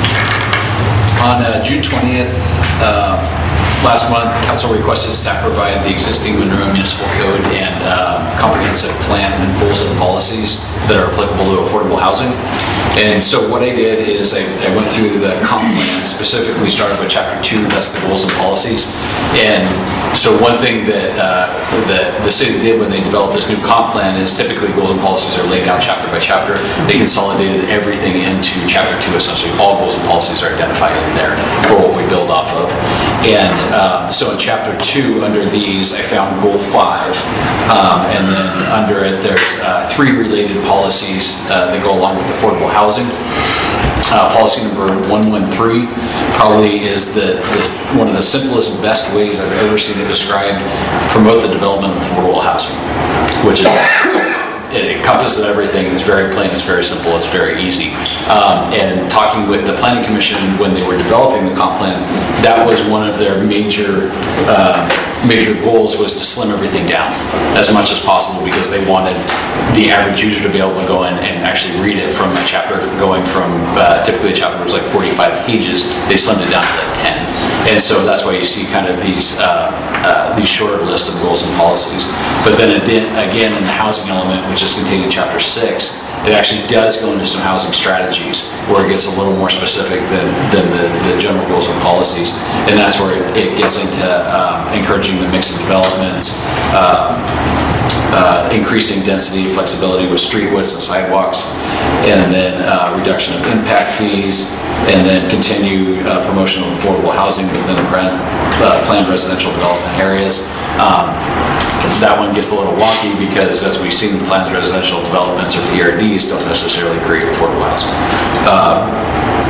On uh, June twentieth, uh, last month, Council requested staff provide the existing Monroe Municipal Code and uh, comprehensive plan and goals and policies that are applicable to affordable housing. And so what I did is I, I went through the comp plan, specifically started with Chapter two, that's the goals and policies. And so one thing that, uh, that the city did when they developed this new comp plan is typically goals and policies are laid out chapter by chapter. They consolidated everything into Chapter two, essentially all goals and policies are identified in there for what we build off of. And uh, so in Chapter two, under these, I found Goal five, um, and then under it there's uh, three related policies uh, that go along with affordable housing. Uh, policy number one one three probably is the, the one of the simplest, best ways I've ever seen it described, promote the development of affordable housing, which is it encompasses everything. It's very plain, it's very simple, it's very easy. Um, and talking with the Planning Commission when they were developing the comp plan, that was one of their major uh, major goals, was to slim everything down as much as possible, because they wanted the average user to be able to go in and actually read it from a chapter, going from uh, typically a chapter was like forty-five pages, they slimmed it down to like ten. And so that's why you see kind of these uh, uh, these shorter list of goals and policies. But then again, in the housing element, which is contained in Chapter six, it actually does go into some housing strategies where it gets a little more specific than, than the, the general goals and policies. And that's where it, it gets into um, encouraging the mix of developments, uh, uh, increasing density, flexibility with street widths and sidewalks, and then uh, reduction of impact fees, and then continue uh, promotion of affordable housing within the plan, uh, planned residential development areas. Um, That one gets a little wonky because, as we've seen, planned residential developments or P R Ds don't necessarily create affordable housing. Uh,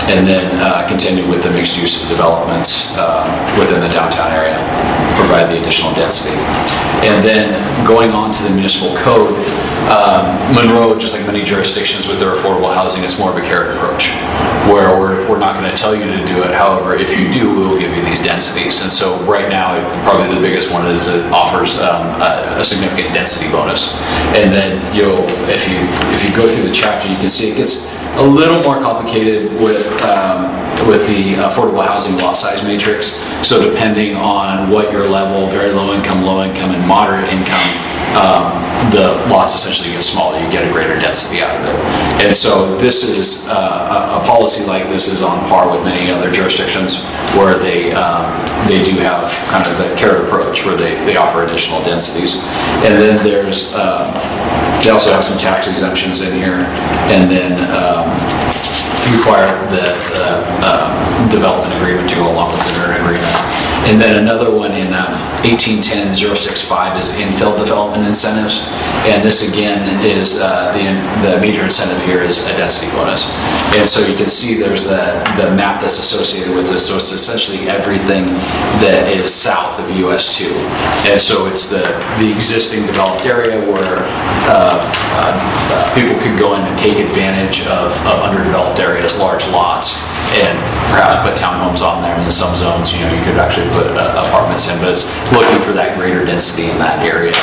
and then uh, continue with the mixed-use developments uh, within the downtown area, provide the additional density. And then going on to the municipal code, um, Monroe, just like many jurisdictions with their affordable housing, it's more of a carrot approach, where we're, we're not going to tell you to do it. However, if you do, we will give you these densities. And so right now, probably the biggest one is it offers um, a, a significant density bonus. And then you'll, if you if you go through the chapter, you can see it gets a little more complicated with um, with the affordable housing lot size matrix. So depending on what your level, very low income, low income, and moderate income, um, the lots essentially get smaller. You get a greater density out of it. And so this is uh, a, a policy like this is on par with many other jurisdictions where they um, they do have kind of the carrot approach where they, they offer additional densities. And then there's um, they also have some tax exemptions in here, and then um, require the uh, uh, development agreement to go along with the agreement. And then another one in um, eighteen ten oh sixty-five is infill development incentives, and this again is uh, the the major incentive here is a density bonus. And so you can see there's the the map that's associated with this. So it's essentially everything that is south of U S two, and so it's the the existing developed area where uh, uh, people could go in and take advantage of, of underdeveloped areas, large lots, and perhaps put townhomes on there. And in some zones, you know, you could actually put uh, apartments in, but it's looking for that greater density in that area.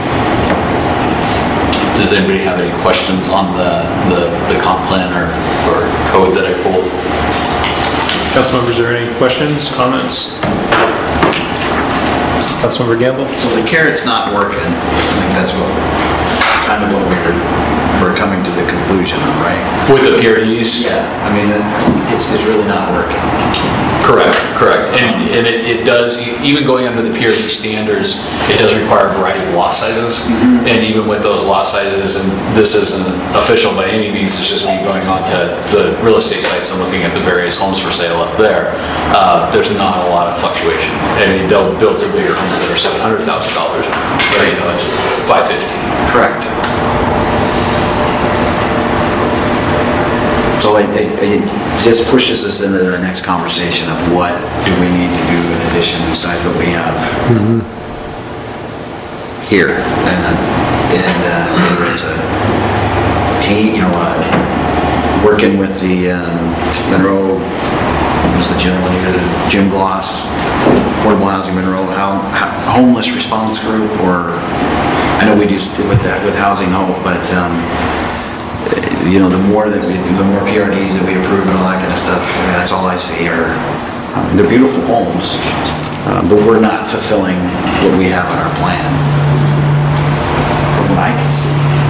Does anybody have any questions on the, the, the comp plan or, or code that I pulled? Council members, are there any questions, comments? Councilmember Gamble? So the carrot's not working. I think that's what, kind of what we were, we're coming to the conclusion of, right? With the P R Ds? Yeah. I mean, it's, it's really not working. Correct, correct. And, and it, it does, even going under the P R D standards, it does require a variety of lot sizes. Mm-hmm. And even with those lot sizes, and this isn't official by any means, it's just me going on to the real estate sites and looking at the various homes for sale up there, uh, there's not a lot of fluctuation. I mean, they'll build some bigger homes that are seven hundred thousand dollars, but you know, it's five fifty. Correct. So it, it, it just pushes us into our next conversation of what do we need to do in addition besides what we have mm-hmm. here. And, uh, and uh, whether it's a team, you know, uh, working with the um, Monroe, what was the general leader, Jim Gloss, Affordable Housing Monroe, how, how, homeless response group, or I know we just did with that with Housing Hope, but um, you know, the more that we do, the more P R Ds that we approve and all that kind of stuff, I mean, that's all I see here. Um, they're beautiful homes, uh, but we're not fulfilling what we have in our plan. From what I can see.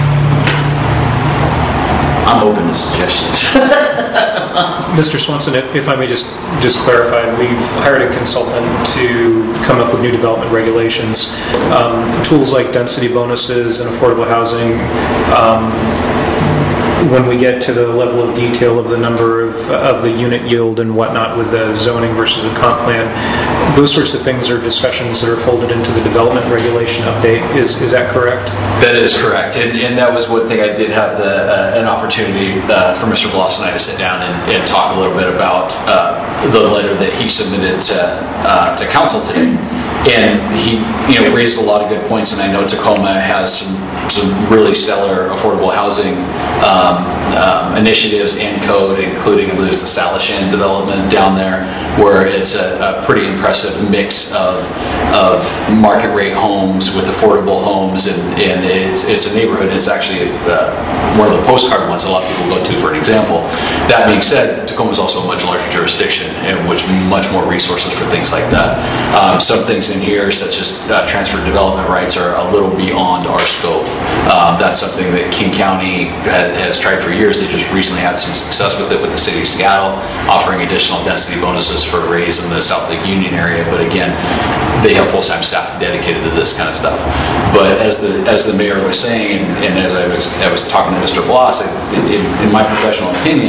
I'm open to suggestions. Mister Swenson, if, if I may just, just clarify, we've hired a consultant to come up with new development regulations. Um, tools like density bonuses and affordable housing, um, when we get to the level of detail of the number of, of the unit yield and whatnot with the zoning versus the comp plan, those sorts of things are discussions that are folded into the development regulation update. Is is that correct? That is correct, and, and that was one thing I did have the, uh, an opportunity uh, for Mister Bloss and I to sit down and, and talk a little bit about uh, the letter that he submitted to uh, to council today. And he, you know, raised a lot of good points, and I know Tacoma has some some really stellar affordable housing um, um, initiatives and code, including, I believe, the Salishan development down there, where it's a, a pretty impressive mix of of market rate homes with affordable homes, and, and it's, it's a neighborhood. It's actually uh, one of the postcard ones a lot of people go to, for an example. That being said, Tacoma is also a much larger jurisdiction, and which much more resources for things like that. Um, some things in here, such as uh, transfer development rights, are a little beyond our scope. Um, that's something that King County has, has tried for years. They just recently had some success with it with the city of Seattle, offering additional density bonuses for raise in the South Lake Union area. But again, they have full-time staff dedicated to this kind of stuff. But as the as the mayor was saying, and, and as I was I was talking to Mister Bloss, in, in my professional opinion,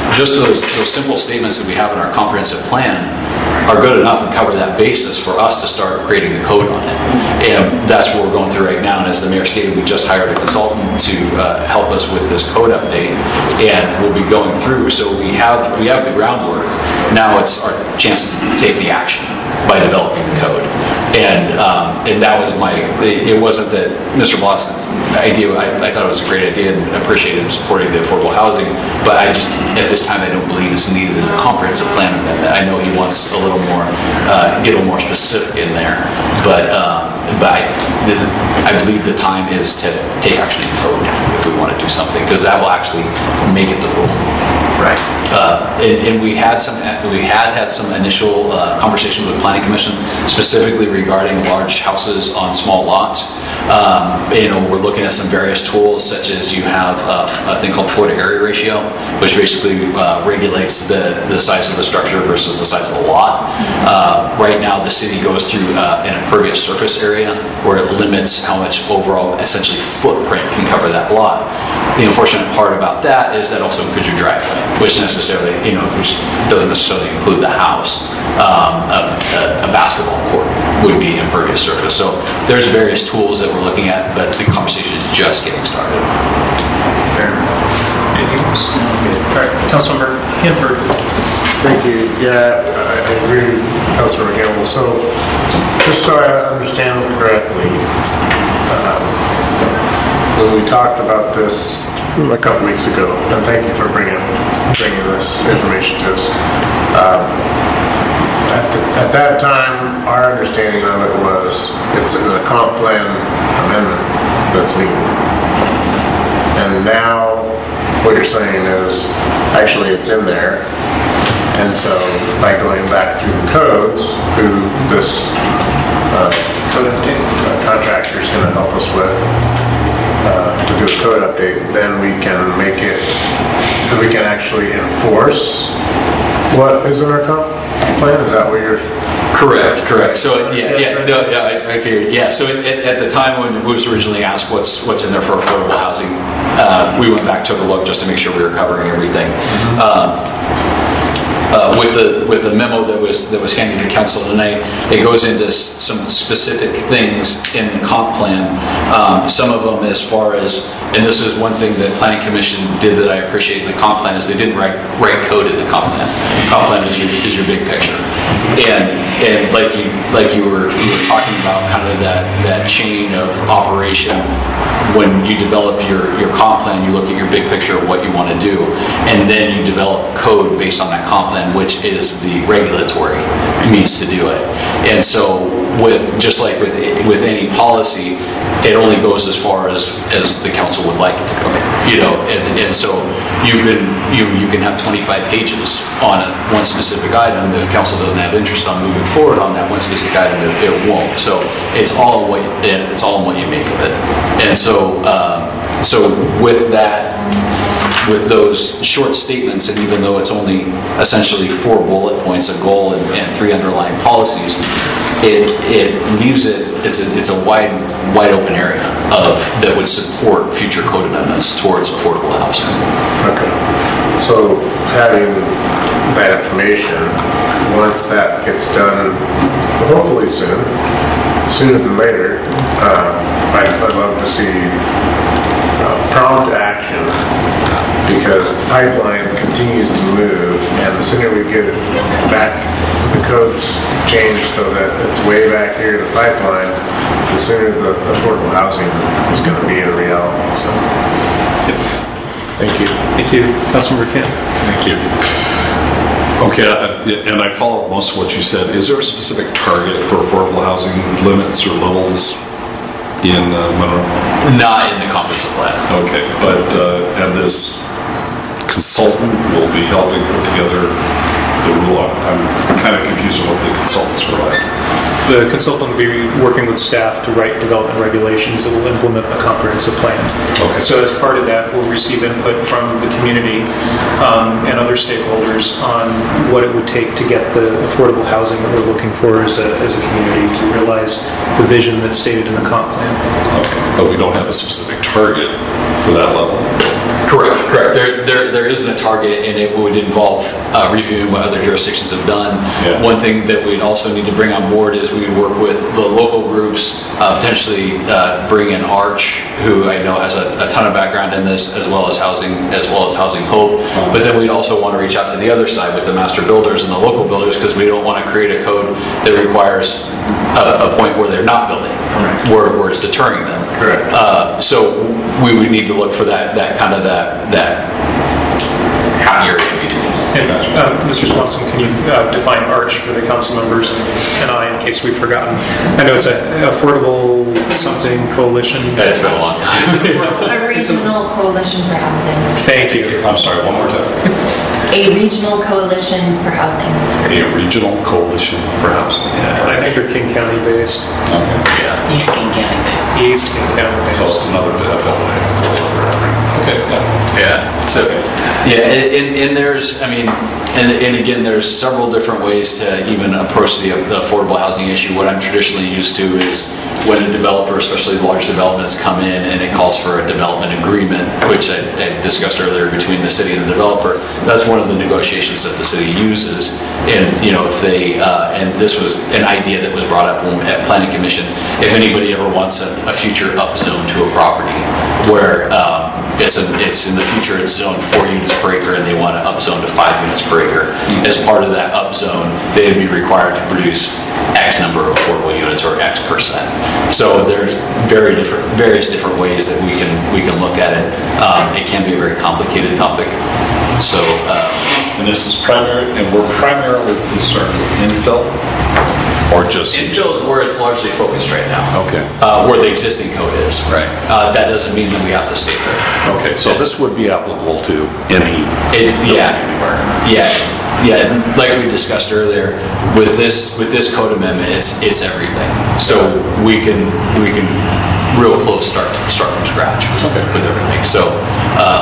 just those, those simple statements that we have in our comprehensive plan are good enough and cover that basis for us to start creating the code on it. And that's what we're going through right now. And as the mayor stated, we just hired a consultant to uh, help us with this code update, and we'll be going through. So we have we have the groundwork. Now it's our chance to take the action by developing the code. And um, and that was my, it wasn't that Mister Blossom's idea, I, I thought it was a great idea and appreciated supporting the affordable housing, but I just, at this time, I don't believe it's needed in a comprehensive plan amendment. I know he wants a little more, uh, get a little more specific in there, but, um, but I, I believe the time is to take action in code if we want to do something, because that will actually make it the rule. Right. Uh, and, and we had some, we had had some initial uh, conversations with Planning Commission, specifically regarding large houses on small lots. Um, you know, we're looking at some various tools, such as you have uh, a thing called floor to area ratio, which basically uh, regulates the, the size of the structure versus the size of the lot. Uh, right now, the city goes through uh, an impervious surface area where it limits how much overall, essentially, footprint can cover that lot. The unfortunate part about that is that also includes your driveway, which necessarily, you know, which doesn't necessarily include the house. Um, a, a, a basketball court would be impervious surface. So there's various tools that we're looking at, but the conversation is just getting started. Fair enough. Anything else? All right, Councilmember Hanford. Thank you. Yeah, I I agree with Councilmember Gamble. So, just so I understand correctly, um, when we talked about this a couple weeks ago, and thank you for bringing bringing this information to us. Um, at, the, at that time, our understanding of it was it's a comp plan amendment that's needed, and now what you're saying is actually it's in there. And so, by going back through the codes, who this uh, contractor is going to help us with uh, to do a code update, then we can make it, then we can actually enforce what is in our comp plan. Is that what you're? Correct, correct. So yeah, yeah, no, yeah, I, I figured. Yeah. So at, at the time when it was originally asked what's what's in there for affordable housing, uh, we went back, took a look just to make sure we were covering everything. Mm-hmm. um, Uh, with the with the memo that was that was handed to council tonight, it goes into s- some specific things in the comp plan. Um, some of them, as far as, and this is one thing that Planning Commission did that I appreciate in the comp plan, is they didn't write write code in the comp plan. The comp plan is your, is your big picture, and and like you like you were you were talking about, kind of that that chain of operation. When you develop your your comp plan, you look at your big picture of what you want to do, and then you develop code based on that comp plan, which is the regulatory means to do it. And so, with just like with with any policy, it only goes as far as as the council would like it to go. You know, and, and so you can you you can have twenty-five pages on a, one specific item. If council doesn't have interest on moving forward on that one specific item, it, it won't. So it's all what it's all in what you make of it. And so um, so with that. With those short statements, and even though it's only essentially four bullet points, a goal, and, and three underlying policies, it it leaves it it's a, it's a wide wide open area of that would support future code amendments towards affordable housing. Okay. So having that information, once that gets done, hopefully soon, sooner than later, uh, I'd, I'd love to see uh, prompt action. Because the pipeline continues to move, and the sooner we get it back, the codes change so that it's way back here in the pipeline, the sooner the affordable housing is going to be a reality. So, thank you. Thank you. Councilmember Kent. Thank you. Okay, I, and I follow most of what you said. Is there a specific target for affordable housing limits or levels in uh, Monroe? Not in the comprehensive plan. Okay, but uh, and this consultant will be helping put together the rule. I'm kind of confused on what the consultants provide. The consultant will be working with staff to write development regulations that will implement the comprehensive plan. Okay. So as part of that, we'll receive input from the community um, and other stakeholders on what it would take to get the affordable housing that we're looking for as a, as a community to realize the vision that's stated in the comp plan. Okay. But we don't have a specific target for that level. Correct, correct. There, there, there isn't a target, and it would involve uh, reviewing what other jurisdictions have done. Yeah. One thing that we'd also need to bring on board is we would work with the local groups, uh, potentially uh, bring in Arch, who I know has a, a ton of background in this, as well as housing, as well as Housing Hope. Uh-huh. But then we'd also want to reach out to the other side with the master builders and the local builders, because we don't want to create a code that requires a, a point where they're not building, Correct. where, where it's deterring them. Correct. Uh, so we would need to look for that, that kind of that, that happy area in between. And, uh, Mister Swanson, can you uh, define ARCH for the council members and I, in case we've forgotten? I know it's a affordable something coalition. It's been a long time. A regional coalition for housing. Thank you. I'm sorry, one more time. A regional coalition for housing. A regional coalition for housing. Yeah, I think they're King County based. Okay. Yeah. East King County based. East King County based. So it's another bit of F L A. Okay. Yeah. So, yeah, and, and, and there's, I mean, and, and again, there's several different ways to even approach the, the affordable housing issue. What I'm traditionally used to is when a developer, especially large developments, come in and it calls for a development agreement, which I, I discussed earlier between the city and the developer. That's one of the negotiations that the city uses. And, you know, if they, uh, and this was an idea that was brought up when, at Planning Commission, if anybody ever wants a, a future upzone to a property where, um, It's, a, it's in the future, it's zoned four units per acre, and they want to upzone to five units per acre. As part of that upzone, they would be required to produce X number of affordable units or X percent. So there's very different, various different ways that we can we can look at it. Um, it can be a very complicated topic. So, uh, And this is primary, and we're primarily concerned with infill, or just infill is where it's largely focused right now. Okay. Uh, where the existing code is. Right. Uh, that doesn't mean that we have to stay there. Okay, so this would be applicable to any. It, yeah, yeah, yeah. Like we discussed earlier, with this with this code amendment, it's it's everything. So we can we can real close start start from scratch with, Okay. with everything. So um,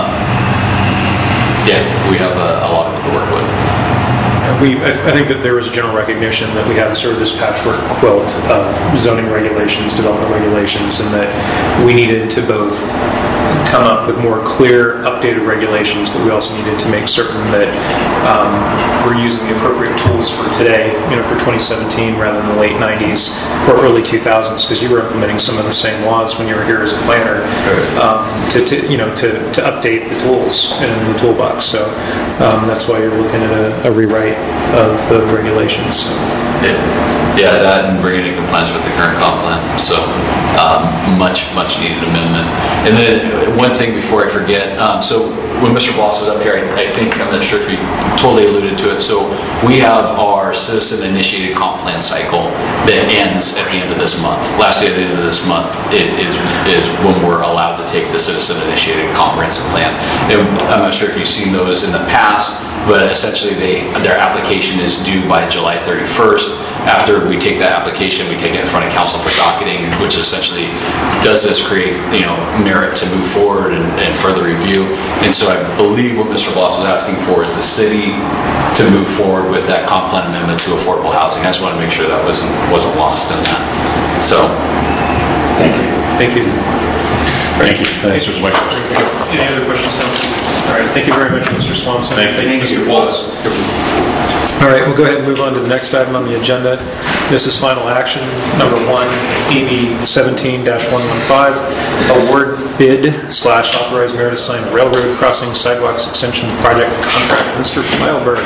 yeah, we have a, a lot of it to work with. We, I I think that there was a general recognition that we had sort of this patchwork quilt of zoning regulations, development regulations, and that we needed to both come up with more clear, updated regulations, but we also needed to make certain that um, we're using the appropriate tools for today, you know, for twenty seventeen rather than the late nineties or early two thousands, because you were implementing some of the same laws when you were here as a planner, um, to, to, you know, to, to update the tools in the toolbox. So um, that's why you're looking at a, a rewrite of the regulations. Yeah, yeah, that and bringing it in compliance with the current comp plan. So um, much, much needed amendment. And then one thing before I forget, um, so when Mister Bloss was up here, I, I think, I'm not sure if he totally alluded to it, so we have our citizen-initiated comp plan cycle that ends at the end of this month. Last day at the end of this month is, is, is when we're allowed to take the citizen-initiated comprehensive plan. And I'm not sure if you've seen those in the past, but essentially they, their application is due by July thirty-first. After we take that application, we take it in front of council for docketing, which essentially does this create, you know, merit to move forward and, and further review. And so I believe what Mister Bloss was asking for is the city to move forward with that comp plan amendment to affordable housing. I just want to make sure that wasn't wasn't lost in that. So, thank you. Thank you. Thank you. Thanks, Mister Mike. Any other questions, Council? All right. Thank you very much, Mister Swanson. Thank you. Mister Wallace. All right, we'll go ahead and move on to the next item on the agenda. This is final action, number one, E B seventeen dash one one five, award bid slash authorize mayor to sign railroad crossing sidewalks extension project contract. Mister Feilberg.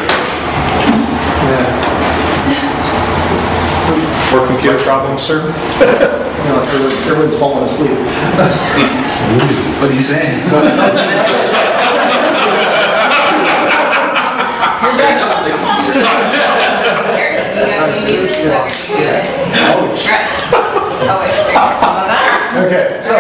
Yeah. More computer problems, sir? No, everyone- everyone's falling asleep. What are you saying? Okay, so.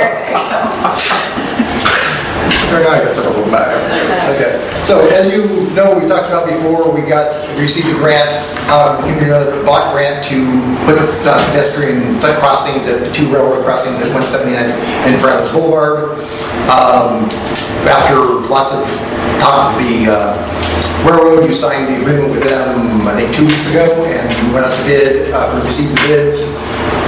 Very nice, that's a little back. Okay, so as you know, we talked about before, we got, we received a grant, um, community block grant to put up uh, pedestrian side crossings at the two railroad crossings at one seventy-nine and Francis Boulevard. Um, after lots of talk with the uh, railroad, you signed the agreement with them, I think, two weeks ago, and we went out to bid, uh, we received the bids.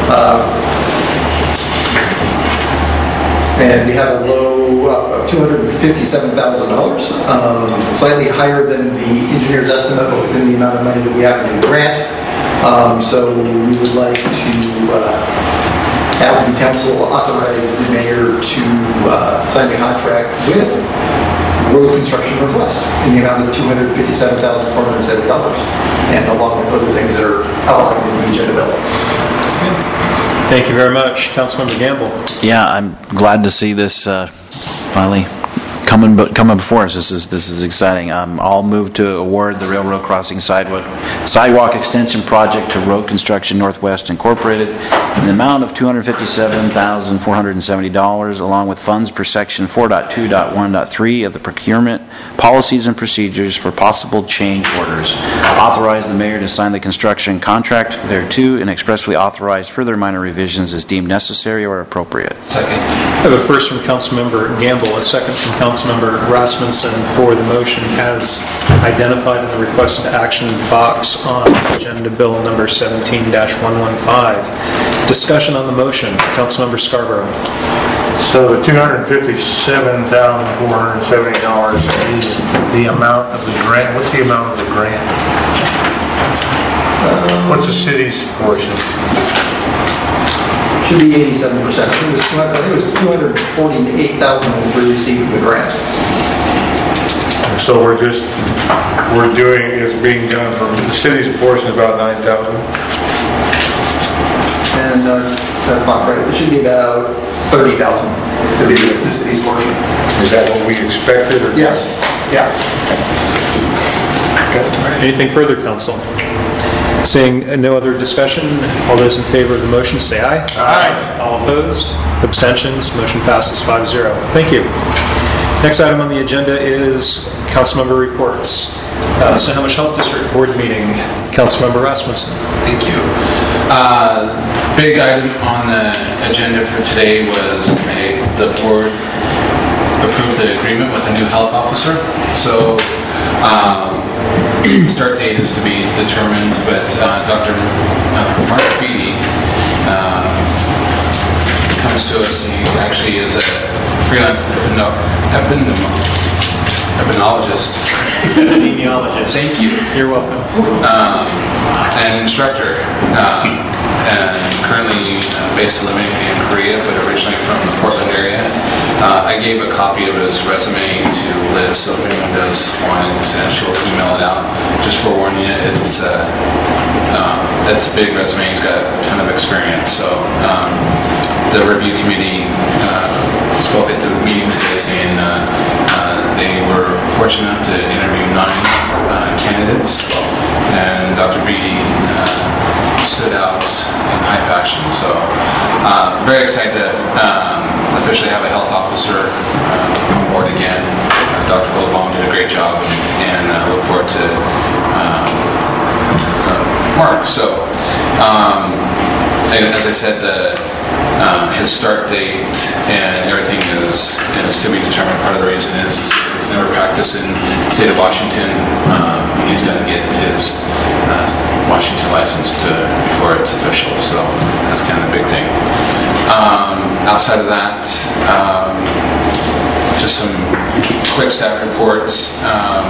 Uh, And we have a low uh, of two hundred fifty-seven thousand dollars, um, slightly higher than the engineer's estimate, but within the amount of money that we have in the grant. Um, so we would like to uh, have the council authorize the mayor to uh, sign the contract with Road Construction Northwest in the amount of two hundred fifty-seven thousand four hundred seventy dollars, and along with other things that are outlined in the agenda bill. Thank you very much. Councilmember Gamble. Yeah, I'm glad to see this uh, finally coming but coming before us. This is this is exciting. Um, I'll move to award the railroad crossing sidewalk sidewalk extension project to Road Construction Northwest Incorporated in the amount of two hundred fifty-seven thousand four hundred seventy dollars, along with funds per section four point two point one point three of the procurement policies and procedures for possible change orders. Authorize the mayor to sign the construction contract thereto and expressly authorize further minor revisions as deemed necessary or appropriate. Second. I have a first from Councilmember Gamble, a second from Councilmember Rasmussen for the motion as identified in the requested action box on agenda bill number seventeen dash one fifteen. Discussion on the motion. Councilmember Scarborough. So the two hundred fifty-seven thousand four hundred seventy dollars is the amount of the grant. What's the amount of the grant? Uh, What's the city's portion? Should be eighty-seven percent. I think it was two hundred, I think it was two hundred forty-eight thousand that we received from the grant. So we're just, we're doing, it's being done from the city's portion about nine thousand. And uh, that's not right. It should be about thirty thousand to be the city's portion. Is that what we expected? Or yes. Yeah. Okay. Anything further, council? Seeing no other discussion, all those in favor of the motion say aye. Aye. All opposed? Abstentions? Motion passes five zero. Thank you. Next item on the agenda is councilmember reports. Uh, Snohomish Health District Board meeting. Councilmember Rasmussen. Thank you. Uh, big item on the agenda for today was a, the board approved the agreement with the new health officer. So um, start date is to be determined, but uh, Doctor Uh, Mark Beatty uh, comes to us. He actually is a freelance no, epidemiologist. Epidemiologist. Thank you. You're welcome. Um, an instructor, um, and currently uh, based in in Korea, but originally from the Portland area. Uh, I gave a copy of his resume to Liz, so if anyone does want it, uh, she'll email it out. Just forewarning you, it's uh, um, that's a big resume. He's got a ton of experience. So um, the review committee uh, spoke at the meeting today, saying uh, uh, they were fortunate enough to interview nine uh, candidates, and Doctor Beatty uh, stood out in high fashion. So uh, very excited to um, officially have a health officer uh, on board again. Uh, Doctor Billabong did a great job, and, and uh, look forward to um, uh, Mark. So um, and as I said, the Um, his start date and everything is, is to be determined. Part of the reason is he's never practiced in the state of Washington. Um, he's going to get his uh, Washington license to, before it's official, so that's kind of the big thing. Um, outside of that, um, just some quick staff reports. Um,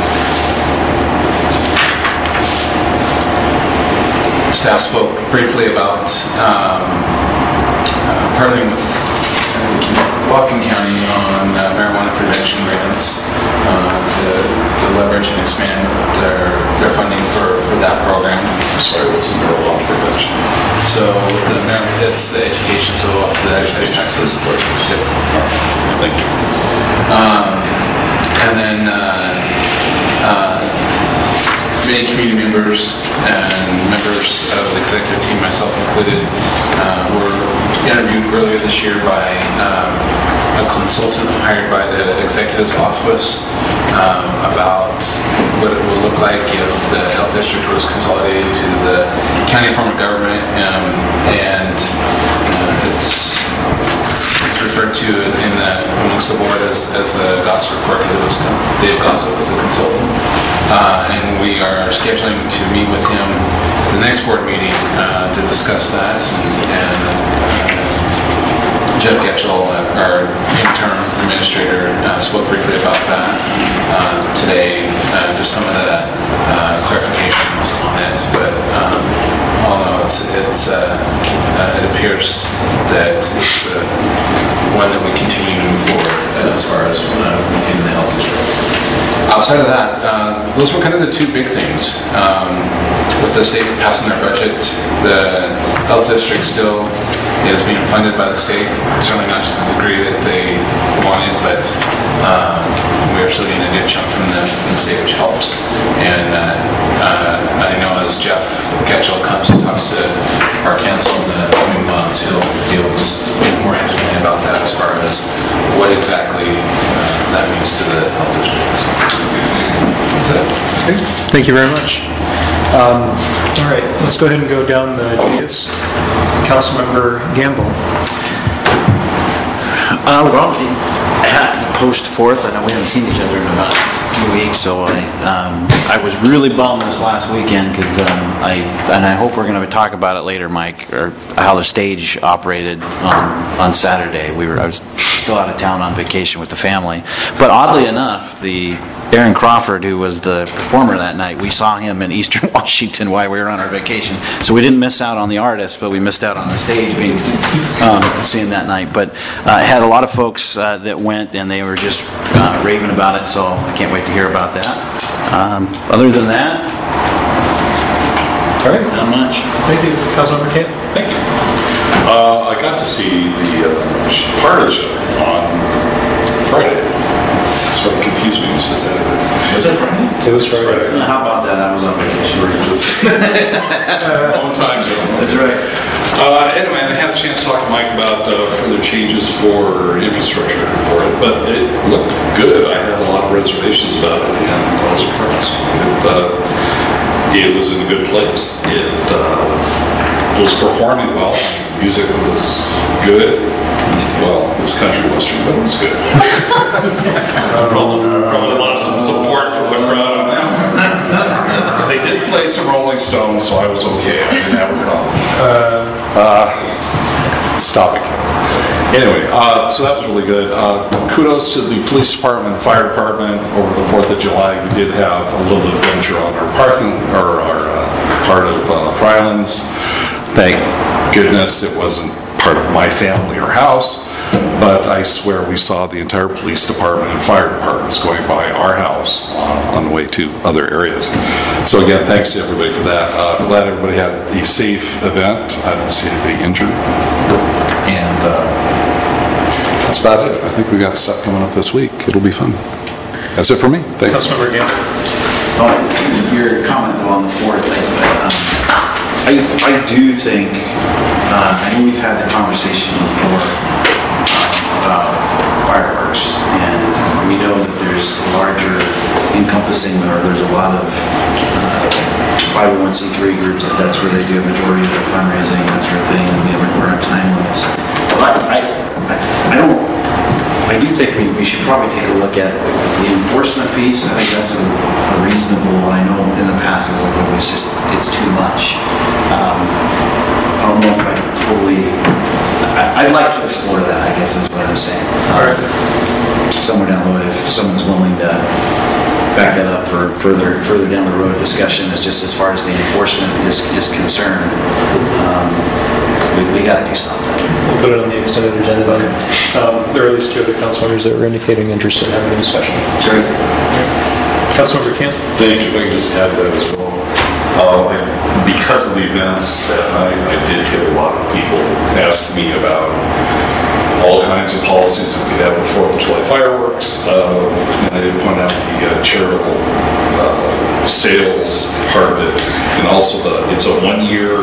staff spoke briefly about um, Uh, partnering with Whatcom County on uh, marijuana prevention grants uh, to, to leverage and expand their their funding for, for that program. Sorry, what's marijuana prevention? So the it's the education, so the excise taxes. Yep. Thank you. Um, and then uh, uh, many community members and members of the executive team, myself included, uh, were interviewed earlier this year by um, a consultant hired by the executive's office um, about what it will look like if the health district was consolidated to the county form of government, um, and uh, it's referred to in the amongst the board as, as the Gossip report, because it was Dave Gossip was the consultant, uh, and we are scheduling to meet with him at the next board meeting uh, to discuss that, and, and uh, Jeff Getchell, our interim administrator uh, spoke briefly about that uh, today, uh, just some of the uh, clarifications on it, but um, although it's, it's, uh, uh, it appears that it's uh, one that we continue to move forward uh, as far as uh, in the health district. Outside of that, uh, those were kind of the two big things. Um, with the state passing their budget, the health district still is being funded by the state, certainly not to the degree that they wanted, but uh, we are still getting a good chunk from the, from the state, which helps. And uh, uh, I know as Jeff Ketchell comes and talks to our council in the coming months, he'll deal with more intimately about that as far as what exactly uh, that means to the health district. Thank you very much. Um, all right, let's go ahead and go down the dais. Councilmember Gamble. Uh, well, the post forth, I know we haven't seen each other in about two weeks, so I, um, I was really bummed this last weekend because um, I, and I hope we're going to talk about it later, Mike, or how the stage operated um, on Saturday. We were, I was still out of town on vacation with the family, but oddly enough, the Aaron Crawford, who was the performer that night, we saw him in Eastern Washington while we were on our vacation. So we didn't miss out on the artist, but we missed out on the stage being um, seeing that night. But uh, I had a lot of folks uh, that went, and they were just uh, raving about it, so I can't wait to hear about that. Um, other than that, all right, not much. Thank you. Councilmember Camp. Thank you. Uh, I got to see the uh, part of the show on Friday. Sort of confused me when you said that. Was it Friday? It was Friday. Friday. How about that? I was on vacation. Long time zone. That's right. Uh, anyway, I had a chance to talk to Mike about uh, further changes for infrastructure for it, but it looked good. I had a lot of reservations about it, and I was impressed. It, uh, it was in a good place. It uh, was performing well. Music was good. Well, it was country western, but it was good. Probably, probably lost some support from the crowd on that. They did play some Rolling Stones, so I was okay. I didn't have a problem. Uh, uh, stop it. Anyway, uh, so that was really good. Uh, kudos to the police department and fire department. Over the fourth of July, we did have a little adventure on our parking, or our uh, part of uh, Frylands. Thank goodness it wasn't part of my family or house, but I swear we saw the entire police department and fire departments going by our house on, on the way to other areas. So again, thanks to everybody for that. Uh, glad everybody had a safe event. I don't see anybody injured. And uh, that's about it. I think we got stuff coming up this week. It'll be fun. That's it for me. Thanks. Councilmember Gamble. Oh, your comment on the fourth thing, but um, I, I do think, uh, I know we've had the conversation before uh, about fireworks, and we know that there's larger encompassing, or there's a lot of uh, five oh one c three groups that that's where they do a majority of their fundraising, that sort of thing, and we haven't run time limits. But I, I, I don't, I do think we, we should probably take a look at the enforcement piece. I think that's a, a reasonable, I know in the past it was just, it's too much. Um, I don't know if I totally, I, I'd like to explore that, I guess is what I'm saying. All right. Somewhere down the road, if someone's willing to back that up for further further down the road discussion, is just as far as the enforcement is, is concerned, um, we, we got to do something. We'll put it on the extended agenda then. Um, there are at least two other council members that were indicating interest in having a discussion. Sure. Councilmember Camp. Thank you. If I can just add that as well. Uh, because of the events that night, I did get a lot of people ask me about all kinds of policies that we have for fourth of July fireworks. Uh, and I did point out the uh, charitable uh, sales part of it, and also the it's a one-year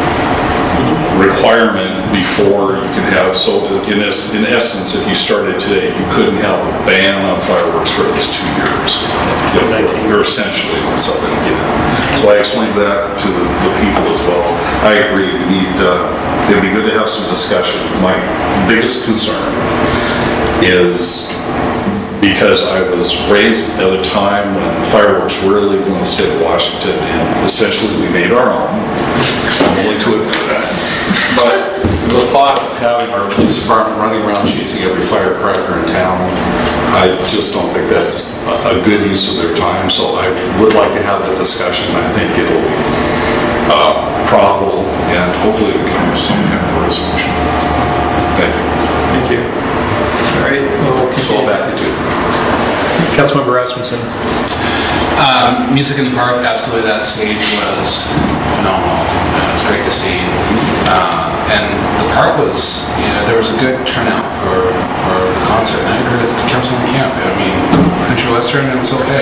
requirement before you can have. So in, es in essence, if you started today, you couldn't have a ban on fireworks for at least two years. You know, you're essentially on something. You know. So I explained that to the, the people as well. I agree. We need. Uh, it'd be good to have some discussion. My biggest concern is because I was raised at a time when fireworks were illegal in the state of Washington, and essentially we made our own. I'm willing to admit that. But the thought of having our police department running around chasing every firecracker in town, I just don't think that's a good use of their time. So I would like to have the discussion. I think it'll be uh, profitable, and hopefully we can have some kind of resolution. Thank you. Thank you. All right. Well, so back to two. Councilmember Rasmussen. Um, music in the park, absolutely. That stage was phenomenal. It was great to see. Uh, and the park was, you know, there was a good turnout for, for the concert. And I agree with Councilman Camp. I mean, Country Western, it was okay.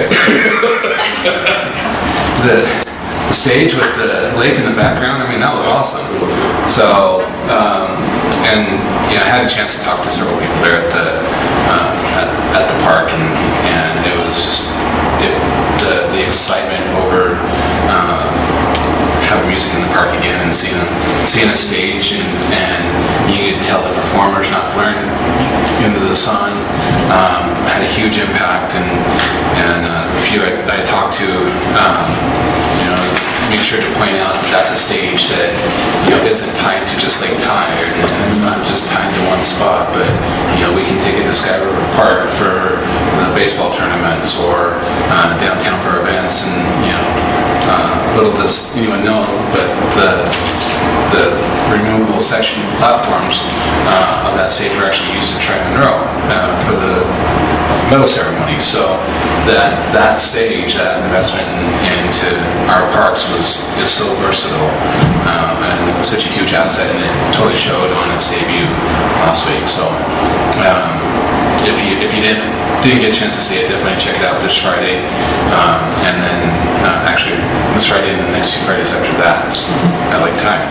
the, the stage with the lake in the background, I mean, that was awesome. So, um, and you know, I had a chance to talk to several people there at the uh, at, at the park, and, and it was just it, the the excitement over uh, having music in the park again and seeing them, seeing a stage, and, and you could tell the performers not blaring into the sun um, had a huge impact, and and uh, a few I, I talked to, um, you know, make sure to point out that that's a stage that, you know, isn't tied to just Lake Tide, and it's not just tied to one spot, but, you know, we can take it to Sky River Park for the baseball tournaments, or uh, downtown for events, and, you know, uh, little does anyone know, but the the removable section platforms uh, of that stage were actually used to Tri Monroe uh, for the medal ceremony. So that that stage, that investment into our parks was is so versatile um, and such a huge asset, and it totally showed on its debut last week. So um, if you if you didn't didn't get a chance to see it, definitely check it out this Friday, um, and then uh, actually this Friday and the next two Fridays after that at Lake Tide.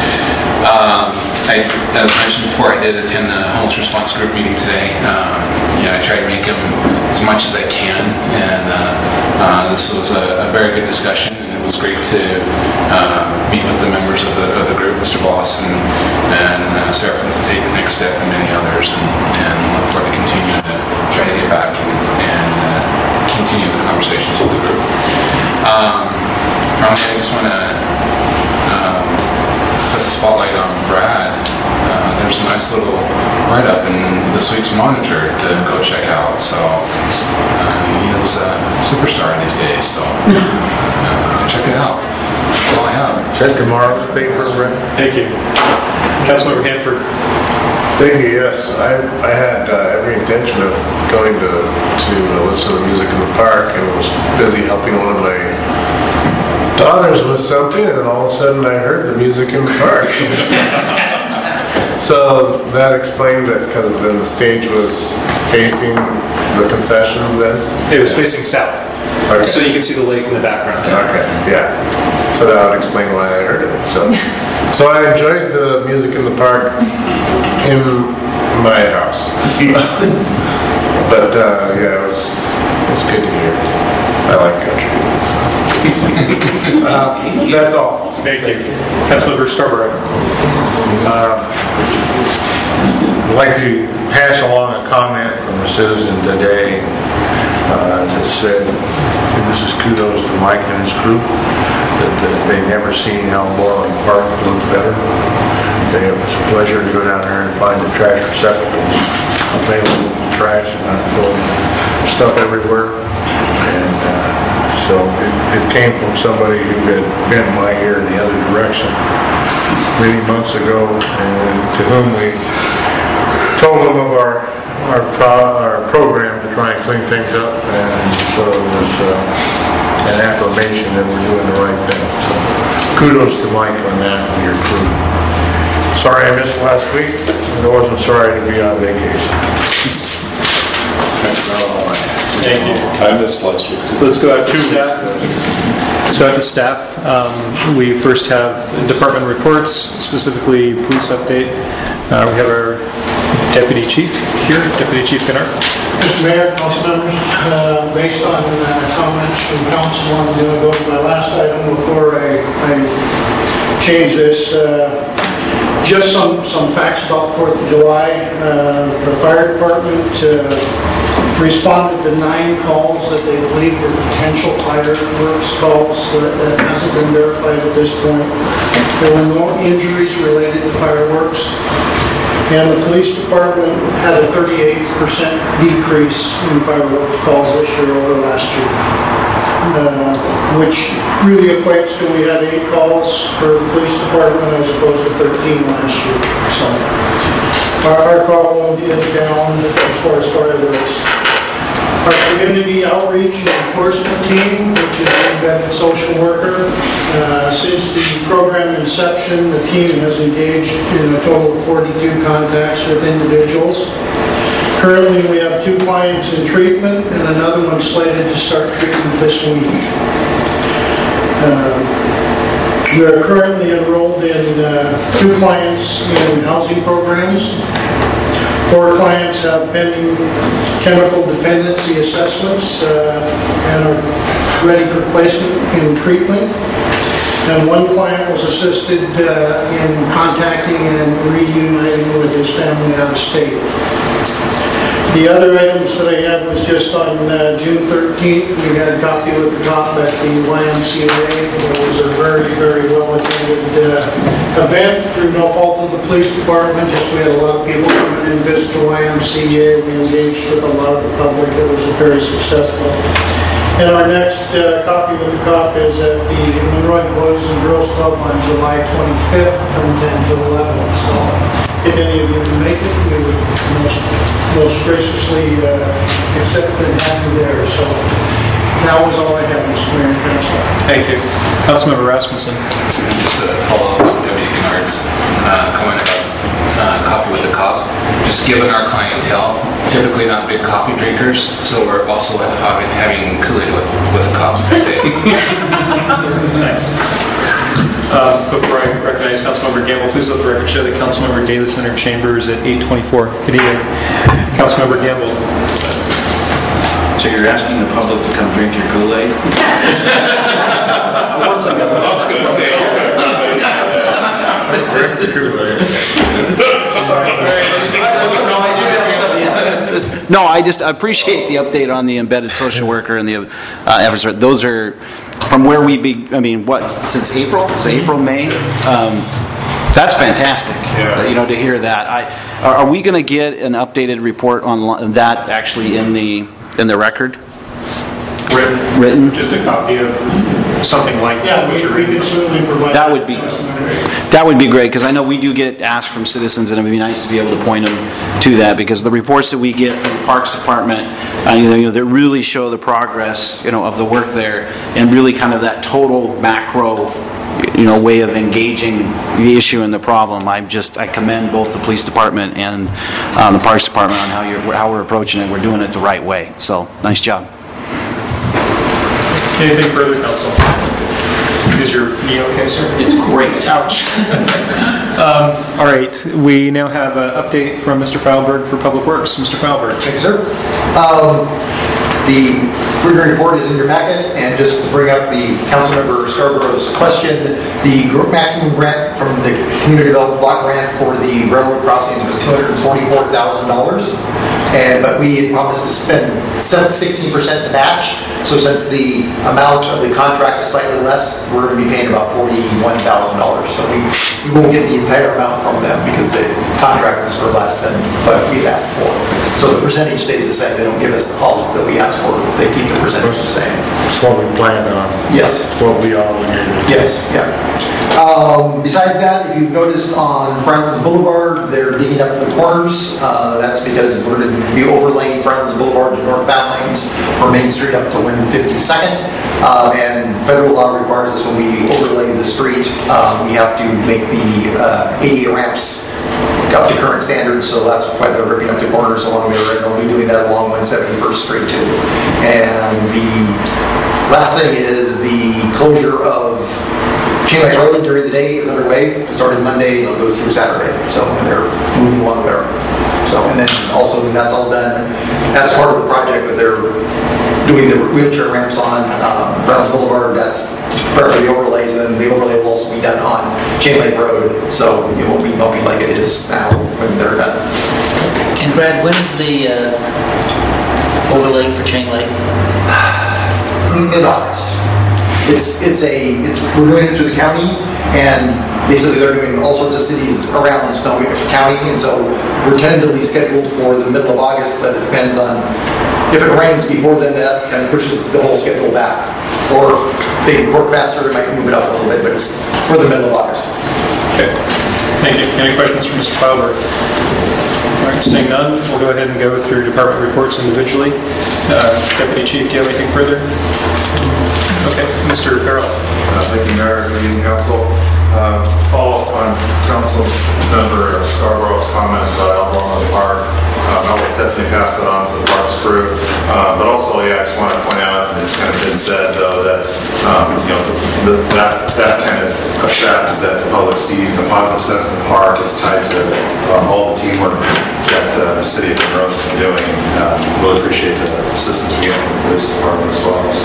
Um, I, as mentioned before, I did attend the homeless response group meeting today. Um, you know, I try to make them as much as I can, and uh, uh, this was a, a very good discussion, and it was great to uh, meet with the members of the, of the group, Mister Voss and, and uh, Sarah from the Take the Next Step, and many others, and, and look forward to continuing to try to get back and, and uh, continue the conversations with the group. Um, Ronnie, I just want to um, put the spotlight on Brad. Uh, there's a nice little write-up in this week's Monitor to go check out. So uh, he is a superstar these days. So uh, check it out. That's all I have. Check tomorrow's paper, Brent. Thank you. Councilmember Hanford. Thank you, yes. I I had uh, every intention of going to, to uh, listen to music in the park, and was busy helping one of my daughters with something, and all of a sudden I heard the music in the park. So that explained that, because then the stage was facing the concessions then? It was facing south. Okay. So you can see the lake in the background. Okay, yeah. So that would explain why I heard it. So, so I enjoyed the music in the park in my house. But uh, yeah, it was, it was good to hear. I like country. uh, that's all. Thank you. Councilmember Scarborough. Uh, I'd like to pass along a comment from a citizen today uh, that said, this is kudos to Mike and his group, that, that they've never seen Alborland Park look better. They, it was a pleasure to go down there and find the trash receptacles available, trash, and not throwing stuff everywhere. And uh, so it, it came from somebody who had bent my ear in the other direction many months ago, and to whom we told them of our our, pro, our program to try and clean things up, and so it was uh, an affirmation that we're doing the right thing. So kudos to Mike on that and your crew. Sorry I missed last week, and I wasn't sorry to be on vacation. That's not all I have. Thank you. I missed last week. So let's go out to staff. Let's go out to staff. Um, we first have department reports, specifically police update. Uh, we have our Deputy Chief here, Deputy Chief Gunnar. Mister Mayor, council members, uh, based on uh, comments from council, I'm going to go to my last item before I, I change this. Uh, just some, some facts about the fourth of July. Uh, the fire department uh, responded to nine calls that they believe were potential fireworks calls that that hasn't been verified at this point. There were no injuries related to fireworks. And the police department had a thirty-eight percent decrease in fireworks calls this year over last year, uh, which really equates to we had eight calls for the police department as opposed to thirteen last year. So our, our call load is down as far as fireworks. Our community outreach and enforcement team, which is an embedded social worker, uh, since the program inception, the team has engaged in a total of forty-two contacts with individuals. Currently, we have two clients in treatment and another one slated to start treatment this week. Uh, we are currently enrolled in uh, two clients in housing programs. Four clients have pending chemical dependency assessments uh, and are ready for placement in treatment. And one client was assisted uh, in contacting and reuniting with his family out of state. The other items that I had was just on uh, June thirteenth, we had a copy with the cop at the Y M C A. It was a very, very well-attended uh, event through no fault of the police department. Just we had a lot of people coming in and visit the Y M C A. We engaged with a lot of the public. It was very successful. And our next uh, copy with the cop is at the Monroe Boys and Girls Club on July twenty-fifth from ten to eleven. So if any of you can make it, we would most, most graciously uh, accept and have you there. So that was all I have, Mister Mayor and Council. Thank you. Councilmember Rasmussen. Just to follow up on Deputy Kennard's uh, comment about uh, coffee with the cop. Just given our clientele, typically not big coffee drinkers, so we're also having, having Kool-Aid with, with a cop. Nice. Uh, before I recognize Councilmember Gamble, please let the record show that Councilmember Davis entered chambers at eight twenty-four. Good evening. Councilmember Gamble. So you're asking the public to come drink your Kool-Aid? I wasn't going to say. No, I just appreciate the update on the embedded social worker and the uh, efforts. Those are from where we be. I mean, what since April? So April, May. Um, that's fantastic. Yeah. You know, to hear that. I are, are we going to get an updated report on that actually in the in the record? Written. Written. Just a copy of something like yeah, we, we can certainly provide. That would be that would be great because I know we do get asked from citizens, and it would be nice to be able to point them to that because the reports that we get from the Parks Department, uh, you know, you know, that really show the progress, you know, of the work there, and really kind of that total macro, you know, way of engaging the issue and the problem. I just I commend both the police department and uh, the Parks Department on how you're how we're approaching it. We're doing it the right way. So nice job. Anything further, Council? Is your knee okay, sir? It's great. Ouch. um, all right. We now have an update from Mister Feilberg for Public Works. Mister Feilberg. Thank you, sir. Um, the written report is in your packet, and just to bring up the Councilmember Scarborough's question, the maximum grant from the Community Development Block Grant for the railroad crossings was two hundred forty-four thousand dollars, and but we had promised to spend sixteen percent to match. So since the amount of the contract is slightly less, we're going to be paying about forty-one thousand dollars. So we, we won't get the entire amount from them because the contract was for less than what we asked for. So the percentage stays the same. They don't give us all that we asked for. They keep the percentage the same. It's what we planned on. Yes. It's what we obligated. Yes, yeah. Um, besides that, if you've noticed on Franklin Boulevard, they're digging up the corners. Uh, that's because we're going to be overlaying Franklin Boulevard to northbound lanes from Main Street up to one fifty-second. Uh, and federal law requires us when we overlay the street, um, we have to make the uh, A D A ramps up to current standards, so that's why they're ripping up the corners along there, and they'll be doing that along one seventy-first Street too. And the last thing is the closure of Chain Lake Road during the day is underway. It started Monday and it'll go through Saturday, so they're moving along there. So, and then also when that's all done, that's part of the project that they're doing the wheelchair ramps on um, Browns Boulevard. That's part of the overlays, and the overlay will also be done on Chain Lake Road, so it won't be bumpy like it is now when they're done. And Brad, when is the uh, overlay for Chain Lake? Mid-August. It's, it's a, it's, we're doing it through the county, and basically they're doing all sorts of cities around Snowy County, and so we're tentatively scheduled for the middle of August, but it depends on, if it rains before then, that kind of pushes the whole schedule back. Or if they work faster, it might move it up a little bit, but it's for the middle of August. Okay. Thank you. Any questions for Mister Fowler? All right, seeing none, we'll go ahead and go through department reports individually. Uh, Deputy Chief, do you have anything further? Okay, Mister Farrell. Uh, thank you, Mayor, good evening, Council. Uh, follow up on Council Member Scarborough's comments about Alabama Park. Um, I will definitely pass that on to the Parks crew. Uh, but also, yeah, I just want to point out, and it's kind of been said, though, that um, you know the, that that kind of effect that the public sees, the positive sense of the park, is tied to um, all the teamwork that uh, the city of Monroe has been doing. Um, really appreciate the assistance we get from the police department as well. So.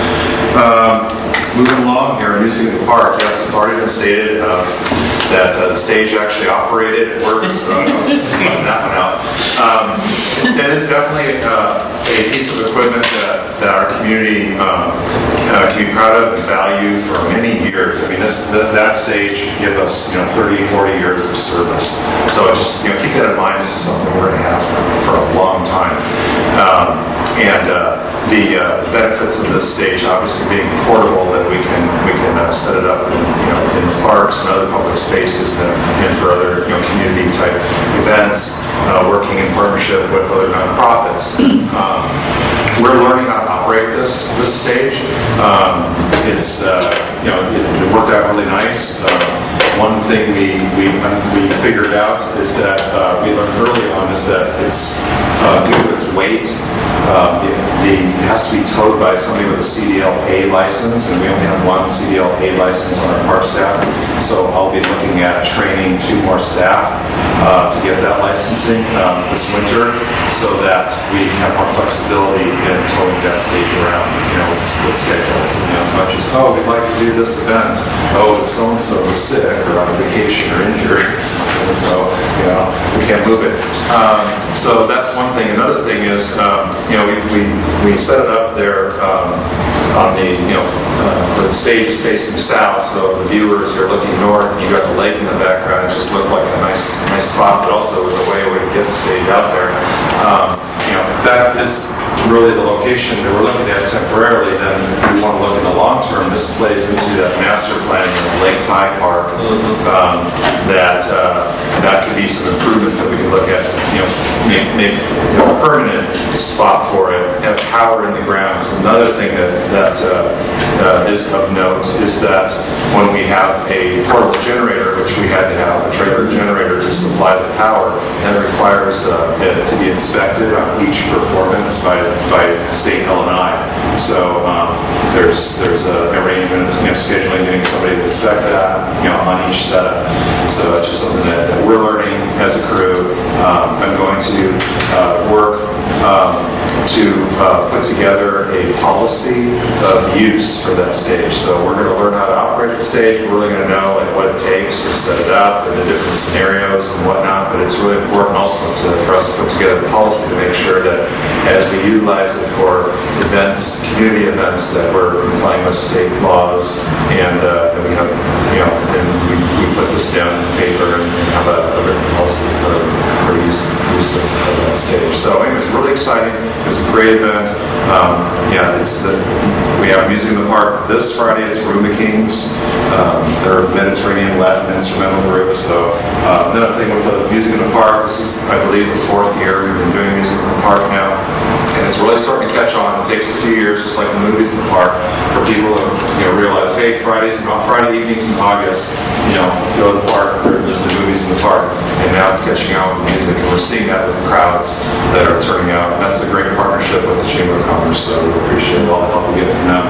Um, moving along here, using the park, yes, it's already been stated uh, that uh, the stage actually operated, it worked, so I was letting that one out. Um, it is definitely uh, a piece of equipment that, that our community um, uh, can be proud of and value for many years. I mean, this, this that stage gave us, you know, thirty, forty years of service. So just, you know, keep that in mind. This is something we're going to have for, for a long time. Um, and uh, the uh, benefits of this stage, obviously being portable, that we can we can uh, set it up in, you know, in the parks and other public spaces and, and for other, you know, community type events, uh, working in partnership with other nonprofits. Um, we're learning how to operate this this stage. Um, it's uh, you know it, it worked out really nice. Uh, one thing we we we figured out is that uh, we learned early on is that it's uh, due to its weight. Um, it, the, it has to be towed by somebody with a C D L A license, and we only have one C D L A license on our park staff. So I'll be looking at training two more staff uh, to get that licensing um, this winter, so that we have more flexibility in towing that stage around, you know, with, with schedules. You know, as much as, oh, we'd like to do this event. Oh, so and so was sick or on vacation or injured, so you know we can't move it. Um, so that's one thing. Another thing is, um, you know, we, we we set it up there um, on the, you know, uh, the stage is facing south, so the viewers are looking north, and you got the lake in the background. It just looked like a nice nice spot, but also it was a way way to get the stage out there. Um, you know, that is really the location that we're looking at temporarily. Then if we want to look in the long term, this plays into that master plan in the Lake Tide Park. Um, that uh, that could be some improvements that we could look at. You know, make, make you know, a permanent spot for it. Have power in the ground. Another thing that that uh, uh, is of note is that when we have a portable generator, which we had to have a trailer generator to supply the power, that requires uh, it to be inspected on each performance by by state L and I. So um, there's there's a arrangement, you know, scheduling, getting somebody to inspect that, you know, on each setup. So it's just something that, that we're learning as a crew. Um, I'm going to uh, work um, to uh, put together a policy of use for that stage. So we're going to learn how to operate the stage. We're really going to know like what it takes to set it up and the different scenarios and whatnot. But it's really important also to, for us to put together a policy to make sure that as we utilize it for events, community events, that we're complying with state laws, and uh, that we have, you know, and we, we put this down in paper and, and have a, a written policy for, for use, use of, of that stage. So anyway, it's really exciting. It's a great event. Um, yeah, it's the, we have Music in the Park this Friday. It's Rumba Kings. Um, they're a Mediterranean Latin instrumental group. So uh, another thing with the Music in the Park, this is, I believe, the fourth year we've been doing Music in the Park now. And it's really starting to catch on. It takes a few years, just like the movies in the park, for people to, you know, realize, hey, Fridays, Friday evenings in August, you know, go to the park, there's the movies in the park. And now it's catching on with music, and we're seeing that with the crowds that are turning out. And that's a great partnership with the Chamber of Commerce, so we appreciate all the help we get from them.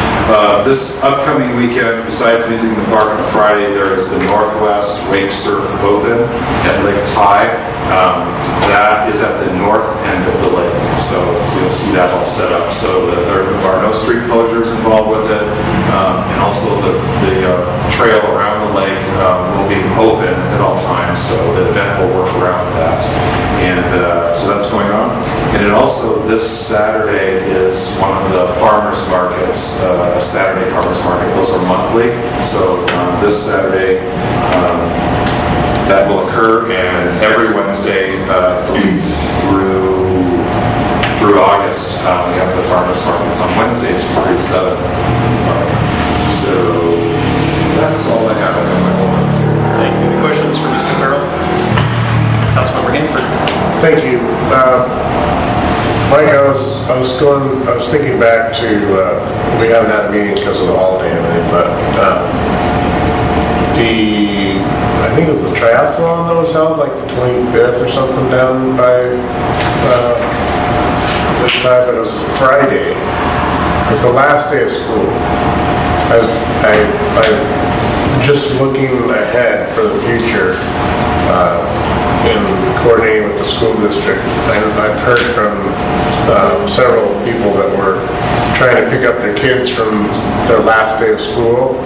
Uh, this upcoming weekend, besides Music in the Park on Friday, there is the Northwest Wake Surf Open at Lake Tide. Um, that is at the north end of the lake, so, so you'll see that all set up. So the, there are no street closures involved with it, um, and also the, the uh, trail around the lake um, will be open at all times, so the event will work around that. And uh, so that's going on. And then also this Saturday is one of the farmers markets, uh, Saturday farmers market. Those are monthly. So um, this Saturday, um, that will occur, and every Wednesday uh, through through August, um, we have the farmers markets on Wednesdays from three to seven. So that's all I have in my moments. Thank you. Any questions for Mister Carroll? Councilmember Hanford. Thank you. Uh, Mike, I was I was going I was thinking back to uh, we haven't had a meeting because of the holiday and everything, but uh, the I think it was the triathlon that was held like the twenty-fifth or something down by uh, this time, but it was Friday. It's the last day of school. I I I just looking ahead for the future. Uh, in coordinating with the school district, and I've heard from um, several people that were trying to pick up their kids from their last day of school,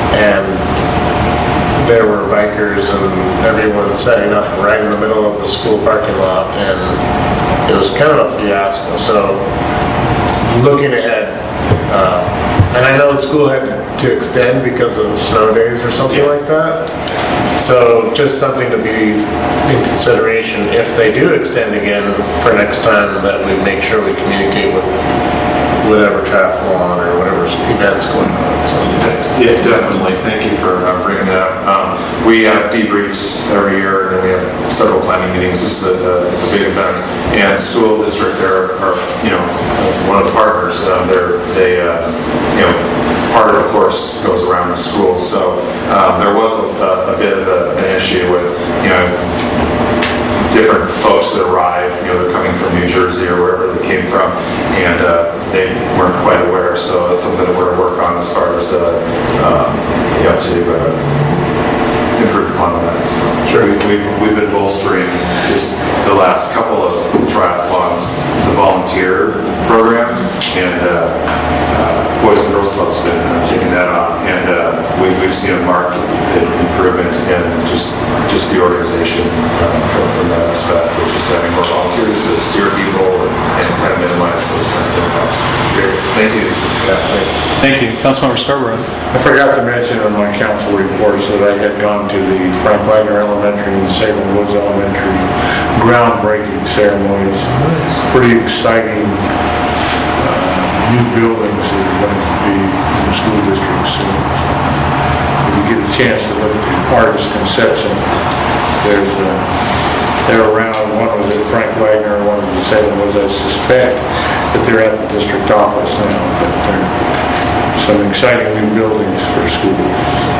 and there were bikers and everyone setting up right in the middle of the school parking lot, and it was kind of a fiasco. So looking ahead, uh, and I know the school had to extend because of snow days or something like that. So just something to be in consideration if they do extend again for next time, that we make sure we communicate with whatever triathlon or whatever event's going on. So, yeah, definitely. Thank you for uh, bringing that up. Um, we have debriefs every year, and we have several planning meetings. This is a, uh, a big event, and school district are, are you know, one of the partners. Um, they're they uh, you know. Part of the course goes around the school, so um, there was a, a bit of a, an issue with, you know, different folks that arrive, you know, they're coming from New Jersey or wherever they came from, and uh, they weren't quite aware, so it's something that we're going to work on as far as, uh, um, you know, to uh, improve upon that. So, sure, we, we've, we've been bolstering just the last couple of triathlons, the volunteer program, and uh, uh, Boys and Girls Club's been uh, taking that on, and uh, we, we've seen a marked improvement in just just the organization um, from, from that aspect, which is having more volunteers to steer people and, and kind of minimize those kind of impacts. Great. Thank you. Yeah, thank you. Thank you. Councilmember Scarborough. I forgot to mention on my council reports that I had gone to the Frank Wagner Elementary and Salem Woods Elementary groundbreaking ceremonies. Pretty exciting uh, new buildings that are going to be in the school district. So if you get a chance to look at the artist conception, there's uh, they're around. One was at Frank Wagner, one was at Salem Woods. I suspect that they're at the district office now, but they're some exciting new buildings for schools.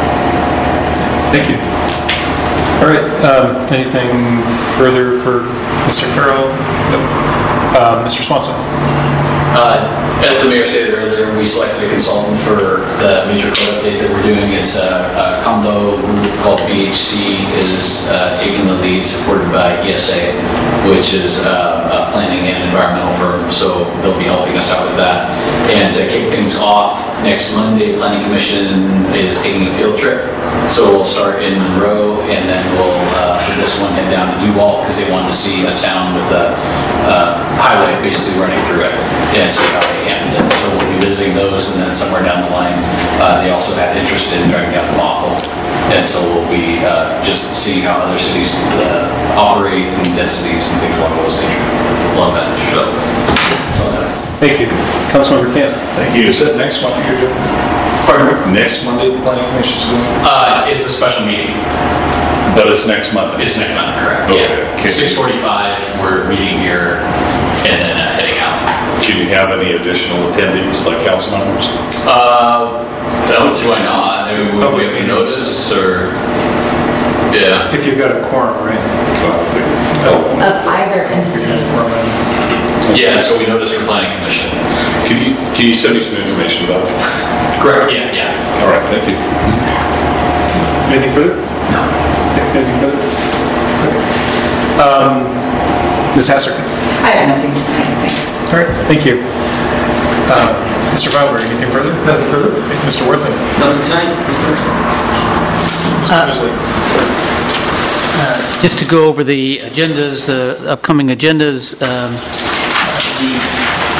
Thank you. All right. Um, anything further for Mister Carroll? No. Uh, Mister Swanson. Uh, as the mayor stated earlier, we selected a consultant for the major code update that we're doing. It's a, a combo group called B H C is uh, taking the lead, supported by E S A, which is uh, a planning and environmental firm. So they'll be helping us out with that. And to kick things off, next Monday, Planning Commission is taking a field trip. So we'll start in Monroe, and then we'll, uh, for this one, head down to Duval, because they wanted to see a town with a uh, highway basically running through it, and see how they handled it. So we'll be visiting those, and then somewhere down the line, uh, they also had interest in driving down to Moffel. And so we'll be uh, just seeing how other cities uh, operate and densities and things along those nature. Along that. So that's all I have. Thank you. Councilmember Camp. Thank you. Is that next Monday you're doing? Pardon? Next Monday the Planning Commission's doing? Uh, it's a special meeting. But it's next month? It's next month, correct. Okay. Yeah. six forty-five, we're meeting here, and then uh, heading out. Do you have any additional attendees, like council members? Uh, I don't see why not. I mean, would we have any notice, or... Yeah. If you've got a quorum, right? Oh. Of either entity. Yeah, so we noticed for Planning Commission. Can you, can you send me some information about it? Correct, yeah, yeah. All right, thank you. Anything further? No. Anything further? Okay. Um, Miz Hasserkin. I have nothing to say. All right, thank you. Uh, Mister Fowler, anything further? Nothing further. Mister Worthing? Nothing tonight. Mister Uh, just to go over the agendas, the upcoming agendas, um, the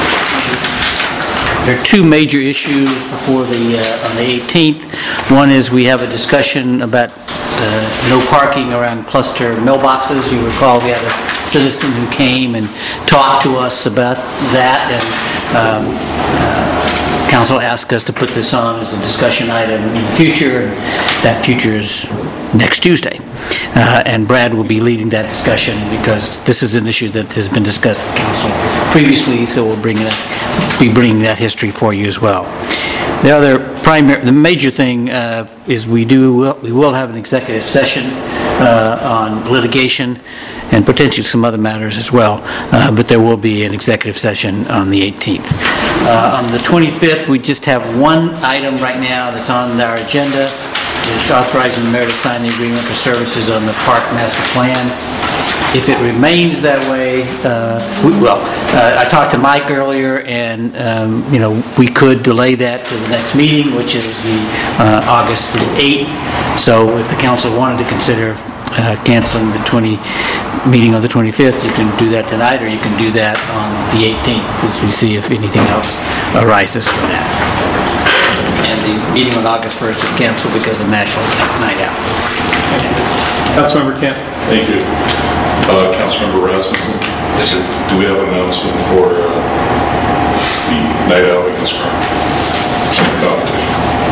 There are two major issues before the, uh, on the eighteenth. One is we have a discussion about uh, no parking around cluster mailboxes. You recall we had a citizen who came and talked to us about that, and um, uh, council asked us to put this on as a discussion item in the future, and that future is next Tuesday. Uh, and Brad will be leading that discussion because this is an issue that has been discussed at council previously, so we'll bring it, be bringing that history for you as well. The other primary, the major thing uh, is we do, we will have an executive session uh, on litigation and potentially some other matters as well, uh, but there will be an executive session on the eighteenth. Uh, on the twenty-fifth, we just have one item right now that's on our agenda. It's authorizing the mayor to sign the agreement for services on the park master plan. If it remains that way, uh, we, well, uh, I talked to Mike earlier, and um, you know, we could delay that to the next meeting, which is the uh, August the eighth. So if the council wanted to consider uh, canceling the twenty meeting on the twenty-fifth, you can do that tonight, or you can do that on the eighteenth, as we see if anything else arises from that. And the meeting on August first is canceled because of National Night Out. Councilmember Kent. Thank you. Uh, Councilmember Rasmussen. Yes, sir. Do we have an announcement for uh, the night out against crime competition?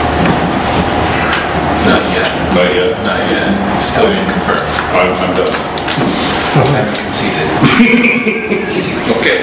Not yet. Not yet? Not yet. Still being confirmed. I'm, I'm done. I haven't conceded. Okay.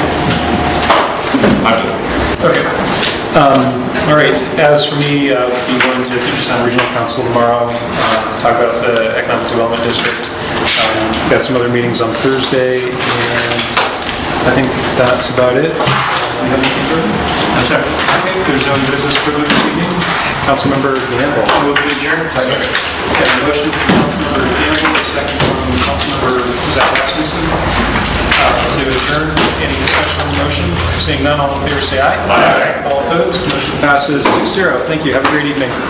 I'm done. Okay. Um, all right. As for me, uh, we'll be going to Puget Regional Council tomorrow uh, to talk about the Economic Development District. Um, got some other meetings on Thursday, and I think that's about it. You have anything further? That's it. Okay. There's no business further this evening. Councilmember Gamble. Move to adjourn. Second. Okay. Motion from Councilmember Gamble, second from Councilmember Zach Rasmussen. Uh, to adjourn. Any discussion on the motion? Seeing none, all in favor say aye. Aye. All opposed? Motion passes six zero. Thank you. Have a great evening.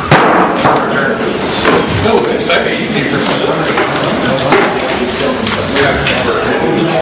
No, it's like you think this is